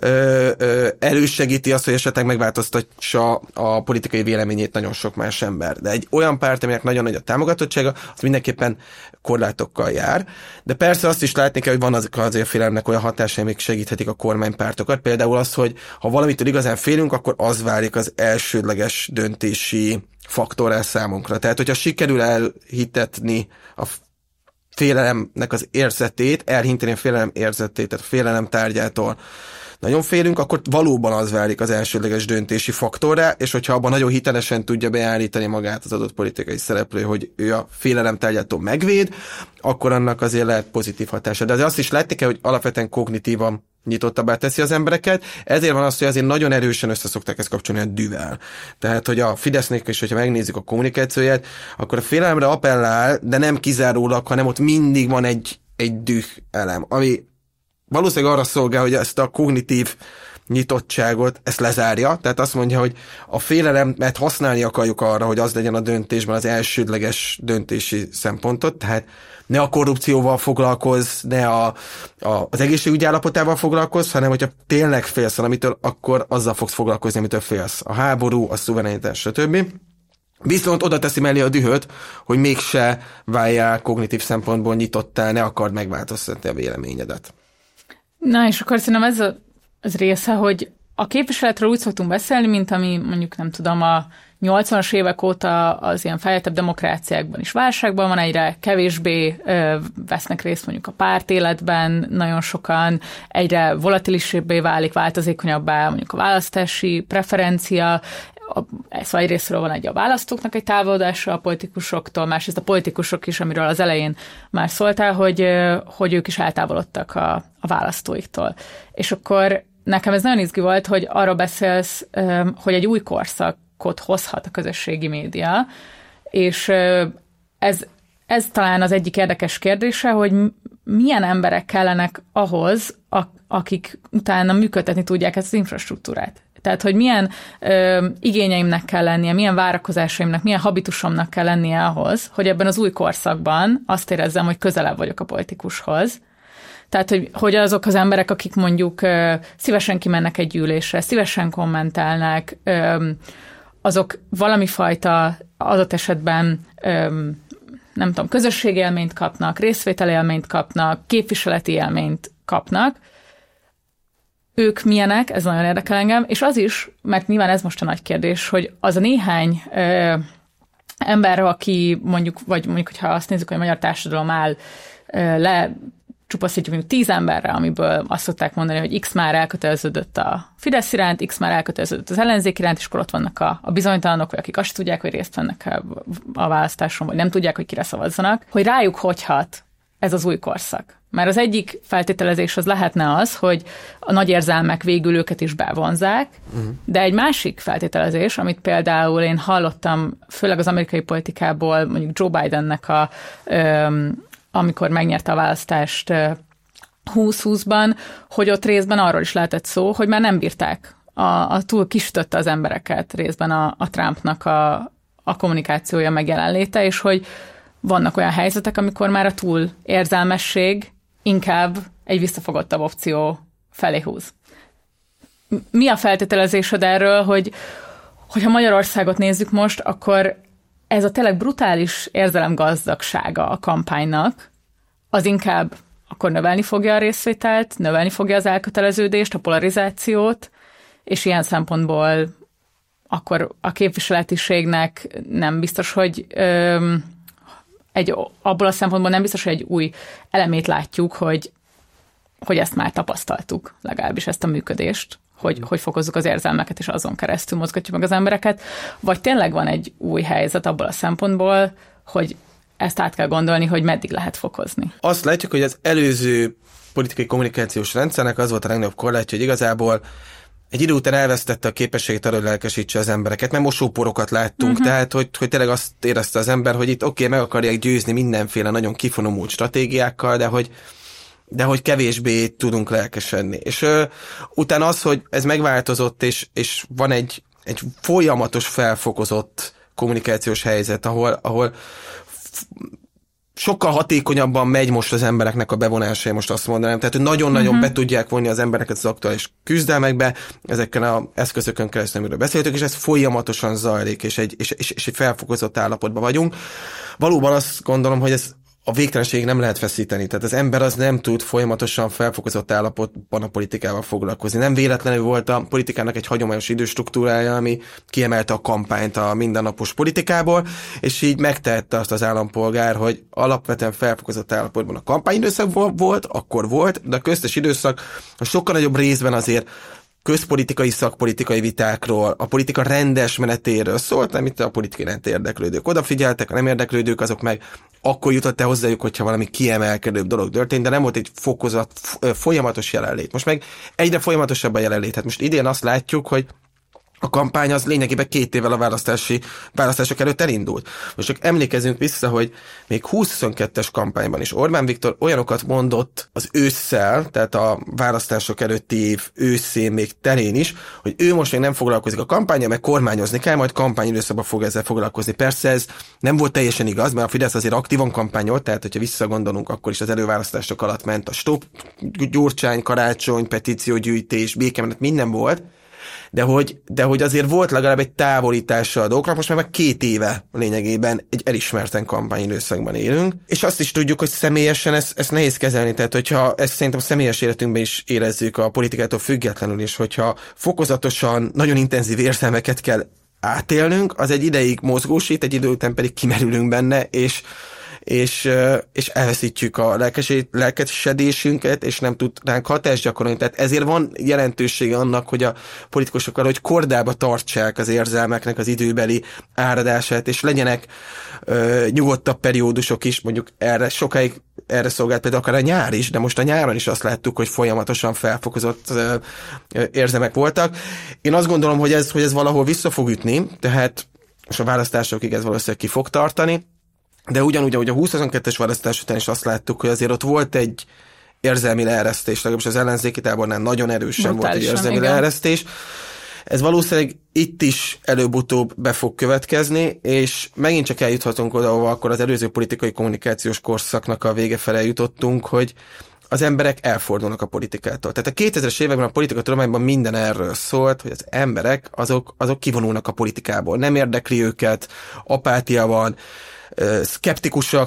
elősegíti azt, hogy esetleg megváltoztatsa a politikai véleményét nagyon sok más ember. De egy olyan párt, aminek nagyon nagy a támogatottsága, az mindenképpen korlátokkal jár. De persze azt is látni kell, hogy van azért a félelemnek olyan hatásai, amik segíthetik a kormánypártokat. Például az, hogy ha valamitől igazán félünk, akkor az válik az elsődleges döntési faktorrá számunkra. Tehát, hogyha sikerül elhitetni a félelemnek az érzetét, elhinteni a félelem érzetét, tehát a félelem tárgyától nagyon félünk, akkor valóban az válik az elsődleges döntési faktorrá, és hogyha abban nagyon hitelesen tudja beállítani magát az adott politikai szereplő, hogy ő a félelem tárgyától megvéd, akkor annak azért lehet pozitív hatása. De azért azt is látni kell, hogy alapvetően kognitívan nyitottabbá teszi az embereket, ezért van az, hogy azért nagyon erősen összeszokták ezt kapcsolni a dühvel. Tehát, hogy a Fidesznek is, hogyha megnézzük a kommunikációját, akkor a félelemre appellál, de nem kizárólag, hanem ott mindig van egy düh elem, ami valószínűleg arra szolgál, hogy ezt a kognitív nyitottságot, ezt lezárja, tehát azt mondja, hogy a félelemet használni akarjuk arra, hogy az legyen a döntésben az elsődleges döntési szempontot, tehát ne a korrupcióval foglalkozz, ne az egészségügy állapotával foglalkozz, hanem hogyha tényleg félsz valamitől, akkor azzal fogsz foglalkozni, amitől félsz. A háború, a szuverenitás, stb. Viszont oda teszi mellé a dühöt, hogy mégse váljál kognitív szempontból nyitottál, ne akard megváltoztatni a véleményedet. Na, és akkor szerintem ez az része, hogy a képviseletről úgy szoktunk beszélni, mint ami mondjuk nem tudom, a 80-as évek óta az ilyen fejlettebb demokráciákban is válságban van, egyre kevésbé vesznek részt mondjuk a pártéletben, nagyon sokan, egyre volatilisebbé válik, változékonyabbá mondjuk a választási preferencia, szóval egyrésztről van a választóknak egy távolodása a politikusoktól, másrészt a politikusok is, amiről az elején már szóltál, hogy ők is eltávolodtak a választóiktól. És akkor nekem ez nagyon izgi volt, hogy arról beszélsz, hogy egy új korszakot hozhat a közösségi média, és ez talán az egyik érdekes kérdése, hogy milyen emberek kellenek ahhoz, akik utána működtetni tudják ezt az infrastruktúrát. Tehát, hogy milyen igényeimnek kell lennie, milyen várakozásaimnak, milyen habitusomnak kell lennie ahhoz, hogy ebben az új korszakban azt érezzem, hogy közelebb vagyok a politikushoz. Tehát, hogy azok az emberek, akik mondjuk szívesen kimennek egy gyűlésre, szívesen kommentálnak, azok valami fajta adott esetben nem tudom, közösségi élményt kapnak, részvételi élményt kapnak, képviseleti élményt kapnak. Ők milyenek, ez nagyon érdekel engem, és az is, mert nyilván ez most a nagy kérdés, hogy az a néhány ember, aki mondjuk, hogyha azt nézzük, hogy a magyar társadalom áll lecsupaszítjuk mondjuk 10 emberre, amiből azt szokták mondani, hogy X már elköteleződött a Fidesz iránt, X már elköteleződött az ellenzék iránt, és akkor ott vannak a bizonytalanok, vagy akik azt tudják, hogy részt vennek a választáson, vagy nem tudják, hogy kire szavazzanak, hogy rájuk hogy hat ez az új korszak. Mert az egyik feltételezés az lehetne az, hogy a nagy érzelmek végül őket is bevonzák, de egy másik feltételezés, amit például én hallottam, főleg az amerikai politikából, mondjuk Joe Bidennek amikor megnyerte a választást 2020-ban, hogy ott részben arról is lehetett szó, hogy már nem bírták, túl kisütötte az embereket részben a Trumpnak a kommunikációja meg jelenléte, és hogy vannak olyan helyzetek, amikor már a túl érzelmesség inkább egy visszafogottabb opció felé húz. Mi a feltételezésed erről, hogyha Magyarországot nézzük most, akkor ez a tényleg brutális érzelemgazdagsága a kampánynak, az inkább akkor növelni fogja a részvételt, növelni fogja az elköteleződést, a polarizációt, és ilyen szempontból akkor a képviseletiségnek nem biztos, hogy abból a szempontból nem biztos, hogy egy új elemét látjuk, hogy ezt már tapasztaltuk, legalábbis ezt a működést, hogy fokozzuk az érzelmeket, és azon keresztül mozgatjuk meg az embereket, vagy tényleg van egy új helyzet abból a szempontból, hogy ezt át kell gondolni, hogy meddig lehet fokozni. Azt látjuk, hogy az előző politikai kommunikációs rendszernek az volt a legnagyobb korlátja, hogy igazából egy idő után elvesztette a képességét arra, hogy lelkesítse az embereket, mert mosóporokat láttunk, tehát hogy tényleg azt érezte az ember, hogy itt meg akarják győzni mindenféle nagyon kifonomult stratégiákkal, de hogy kevésbé tudunk lelkesedni. És utána az, hogy ez megváltozott, és van egy folyamatos felfokozott kommunikációs helyzet, ahol sokkal hatékonyabban megy most az embereknek a bevonása, én most azt mondanám. Tehát, hogy nagyon-nagyon be tudják vonni az embereket az aktuális küzdelmekbe, ezeken az eszközökön keresztül, amiről beszéltük, és ez folyamatosan zajlik, és egy felfokozott állapotban vagyunk. Valóban azt gondolom, hogy ez a végtelenség nem lehet feszíteni. Tehát az ember az nem tud folyamatosan felfokozott állapotban a politikával foglalkozni. Nem véletlenül volt a politikának egy hagyományos időstruktúrája, ami kiemelte a kampányt a mindennapos politikából, és így megtehette azt az állampolgár, hogy alapvetően felfokozott állapotban a kampányidőszak volt, akkor volt, de a köztes időszak a sokkal nagyobb részben azért közpolitikai, szakpolitikai vitákról, a politika rendes menetéről szólt, amit a politikai iránt érdeklődők odafigyeltek, a nem érdeklődők, azok meg akkor jutott el hozzájuk, hogyha valami kiemelkedőbb dolog történt, de nem volt egy folyamatos jelenlét. Most meg egyre folyamatosabb a jelenlét. Hát most idén azt látjuk, hogy a kampány az lényegében 2 évvel a választások előtt elindult. Most csak emlékezzünk vissza, hogy még 2022-es kampányban is Orbán Viktor olyanokat mondott az ősszel, tehát a választások előtti év őszén még terén is, hogy ő most még nem foglalkozik a kampánnyal, meg kormányozni kell, majd kampányidőszakban fog ezzel foglalkozni. Persze ez nem volt teljesen igaz, mert a Fidesz azért aktívan kampányolt, tehát hogyha visszagondolunk, akkor is az előválasztások alatt ment a Stop, Gyurcsány, Karácsony, petíciógyűjtés, békemenet, minden volt. de hogy azért volt legalább egy távolítása a dolgoknak, most már 2 éve lényegében egy elismerten kampányidőszakban élünk, és azt is tudjuk, hogy személyesen ezt nehéz kezelni, tehát hogyha ezt szerintem a személyes életünkben is érezzük a politikától függetlenül is, hogyha fokozatosan nagyon intenzív érzelmeket kell átélnünk, az egy ideig mozgósít, egy idő után pedig kimerülünk benne, és elveszítjük a lelkesedésünket, és nem tud ránk hatást gyakorolni. Tehát ezért van jelentősége annak, hogy a politikusok arra, hogy kordába tartsák az érzelmeknek az időbeli áradását, és legyenek nyugodtabb periódusok is, mondjuk sokáig erre szolgált például akár a nyár is, de most a nyáron is azt láttuk, hogy folyamatosan felfokozott érzelmek voltak. Én azt gondolom, hogy ez valahol vissza fog ütni, tehát most a választásokig ez valószínűleg ki fog tartani, de ugyanúgy, ahogy a 2022-es választás után is azt láttuk, hogy azért ott volt egy érzelmi leeresztés, legalábbis az ellenzéki tábornál nagyon erősen volt egy érzelmi leeresztés. Ez valószínűleg itt is előbb-utóbb be fog következni, és megint csak eljuthatunk oda, ahol akkor az előző politikai kommunikációs korszaknak a vége fele jutottunk, hogy az emberek elfordulnak a politikától. Tehát a 2000-es években a politikatudományban minden erről szólt, hogy az emberek azok kivonulnak a politikából. Nem érdekli őket, apátia van, szkeptikusak,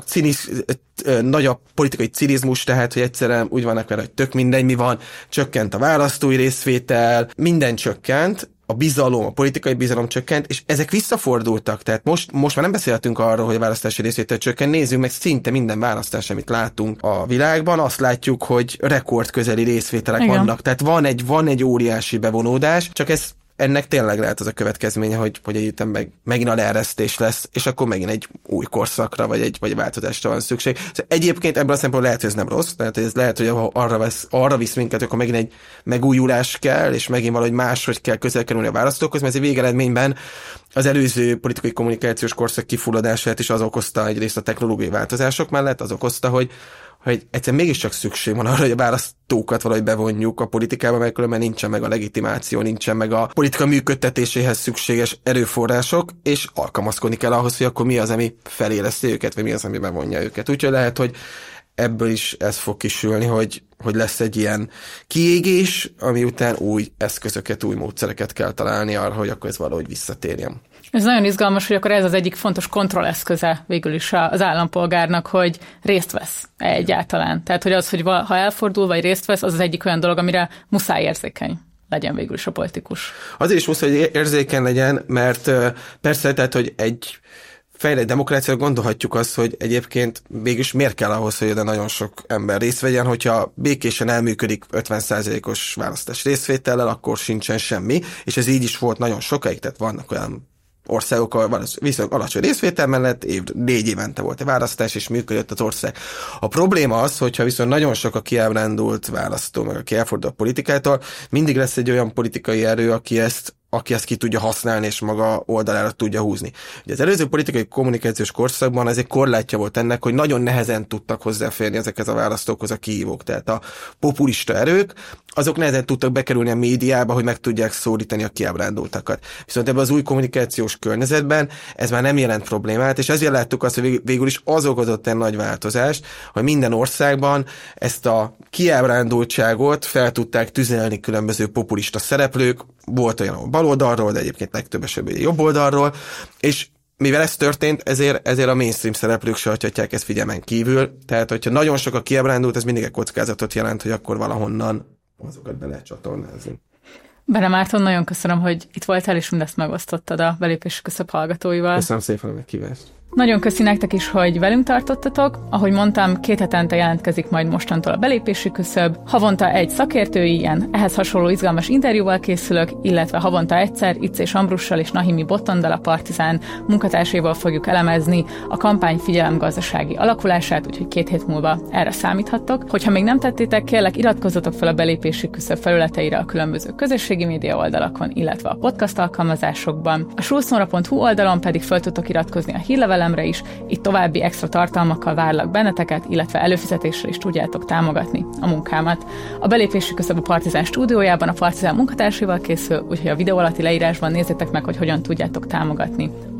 nagy a politikai cinizmus, tehát, hogy egyszerűen úgy vannak vele, hogy tök mindegy, mi van, csökkent a választói részvétel, minden csökkent, a bizalom, a politikai bizalom csökkent, és ezek visszafordultak, tehát most már nem beszélhetünk arról, hogy a választási részvétel csökkent, nézzük meg szinte minden választás, amit látunk a világban, azt látjuk, hogy rekordközeli részvételek vannak, tehát van egy óriási bevonódás, csak ennek tényleg lehet az a következménye, hogy egyetem megint a leeresztés lesz, és akkor megint egy új korszakra, vagy egy változásra van szükség. Szóval egyébként ebből a szempontból lehet, hogy ez nem rossz, tehát ez lehet, hogy arra visz minket, akkor megint egy megújulás kell, és megint valahogy máshogy kell közel kerülni a választókhoz, mert ez végeredményben az előző politikai kommunikációs korszak kifulladását is az okozta, egyrészt a technológiai változások mellett, az okozta, hogy egyszerűen mégiscsak szükség van arra, hogy a választókat valahogy bevonjuk a politikába, mert különben nincsen meg a legitimáció, nincsen meg a politika működtetéséhez szükséges erőforrások, és alkalmazkodni kell ahhoz, hogy akkor mi az, ami feléleszti őket, vagy mi az, ami bevonja őket. Úgyhogy lehet, hogy ebből is ez fog kisülni, hogy lesz egy ilyen kiégés, ami után új eszközöket, új módszereket kell találni arra, hogy akkor ez valahogy visszatérjen. Ez nagyon izgalmas, hogy akkor ez az egyik fontos kontrolleszköze végül is az állampolgárnak, hogy részt vesz egyáltalán. Tehát, hogy az, hogy ha elfordul, vagy részt vesz, az az egyik olyan dolog, amire muszáj érzékeny legyen végül is a politikus. Azért is muszáj, hogy érzékeny legyen, mert persze, tehát, hogy egy fejlett demokráciára gondolhatjuk azt, hogy egyébként mégis miért kell ahhoz, hogy oda nagyon sok ember részt vegyen, hogyha békésen elműködik 50%-os választás részvétellel, akkor sincsen semmi, és ez így is volt nagyon sokáig, tehát vannak olyan országokkal viszonylag alacsony részvétel mellett 4 évente volt egy választás, és működött az ország. A probléma az, hogyha viszont nagyon sok a kiábrándult választó, meg aki elfordul a politikától, mindig lesz egy olyan politikai erő, aki ezt ki tudja használni, és maga oldalára tudja húzni. Ugye az előző politikai kommunikációs korszakban ez egy korlátja volt ennek, hogy nagyon nehezen tudtak hozzáférni ezekhez a választókhoz a kihívók. Tehát a populista erők, azok nehezen tudtak bekerülni a médiába, hogy meg tudják szólítani a kiábrándultakat. Viszont ebben az új kommunikációs környezetben ez már nem jelent problémát, és ezért láttuk azt, hogy végül is az okozott egy nagy változást, hogy minden országban ezt a kiábrándultságot fel tudták tüzelni különböző populista szereplők, volt olyan baloldalról, de egyébként legtöbb esetben jobb oldalról, és mivel ez történt, ezért a mainstream szereplők se hagyhatják ezt figyelmen kívül, tehát hogyha nagyon sok a kiábrándult, ez mindig egy kockázatot jelent, hogy akkor valahonnan azokat be lehet csatornázni. Bene Márton, nagyon köszönöm, hogy itt voltál, és mindezt megosztottad a Belépési Küszöb hallgatóival. Köszönöm szépen a meghívást. Nagyon köszi nektek is, hogy velünk tartottatok. Ahogy mondtam, 2 hetente jelentkezik majd mostantól a Belépési Küszöb. Havonta egy szakértői ilyen, ehhez hasonló izgalmas interjúval készülök, illetve havonta egyszer Icés Ambrussal és Nahimi Bottondal, a Partizán munkatársaival fogjuk elemezni a kampány figyelemgazdasági alakulását, úgyhogy 2 hét múlva erre számíthattok. Hogyha még nem tettétek, kérlek iratkozzatok fel a Belépési Küszöb felületeire a különböző közösségi média oldalakon, illetve a podcast alkalmazásokban. A sulcnora.hu oldalon pedig fel tudtok iratkozni a hírlevelemre is, itt további extra tartalmakkal várlak benneteket, illetve előfizetéssel is tudjátok támogatni a munkámat. A Belépési Küszöb a Partizán stúdiójában a Partizán munkatársaival készül, úgyhogy a videó alatti leírásban nézzétek meg, hogy hogyan tudjátok támogatni a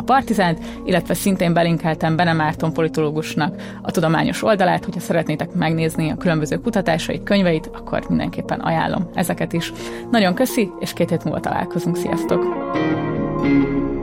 Partizánt, illetve szintén belinkeltem Bene Márton politológusnak a tudományos oldalát, hogyha szeretnétek megnézni a különböző kutatásait, könyveit, akkor mindenképpen ajánlom ezeket is. Nagyon köszi, és 2 hét múlva találkozunk. Sziasztok!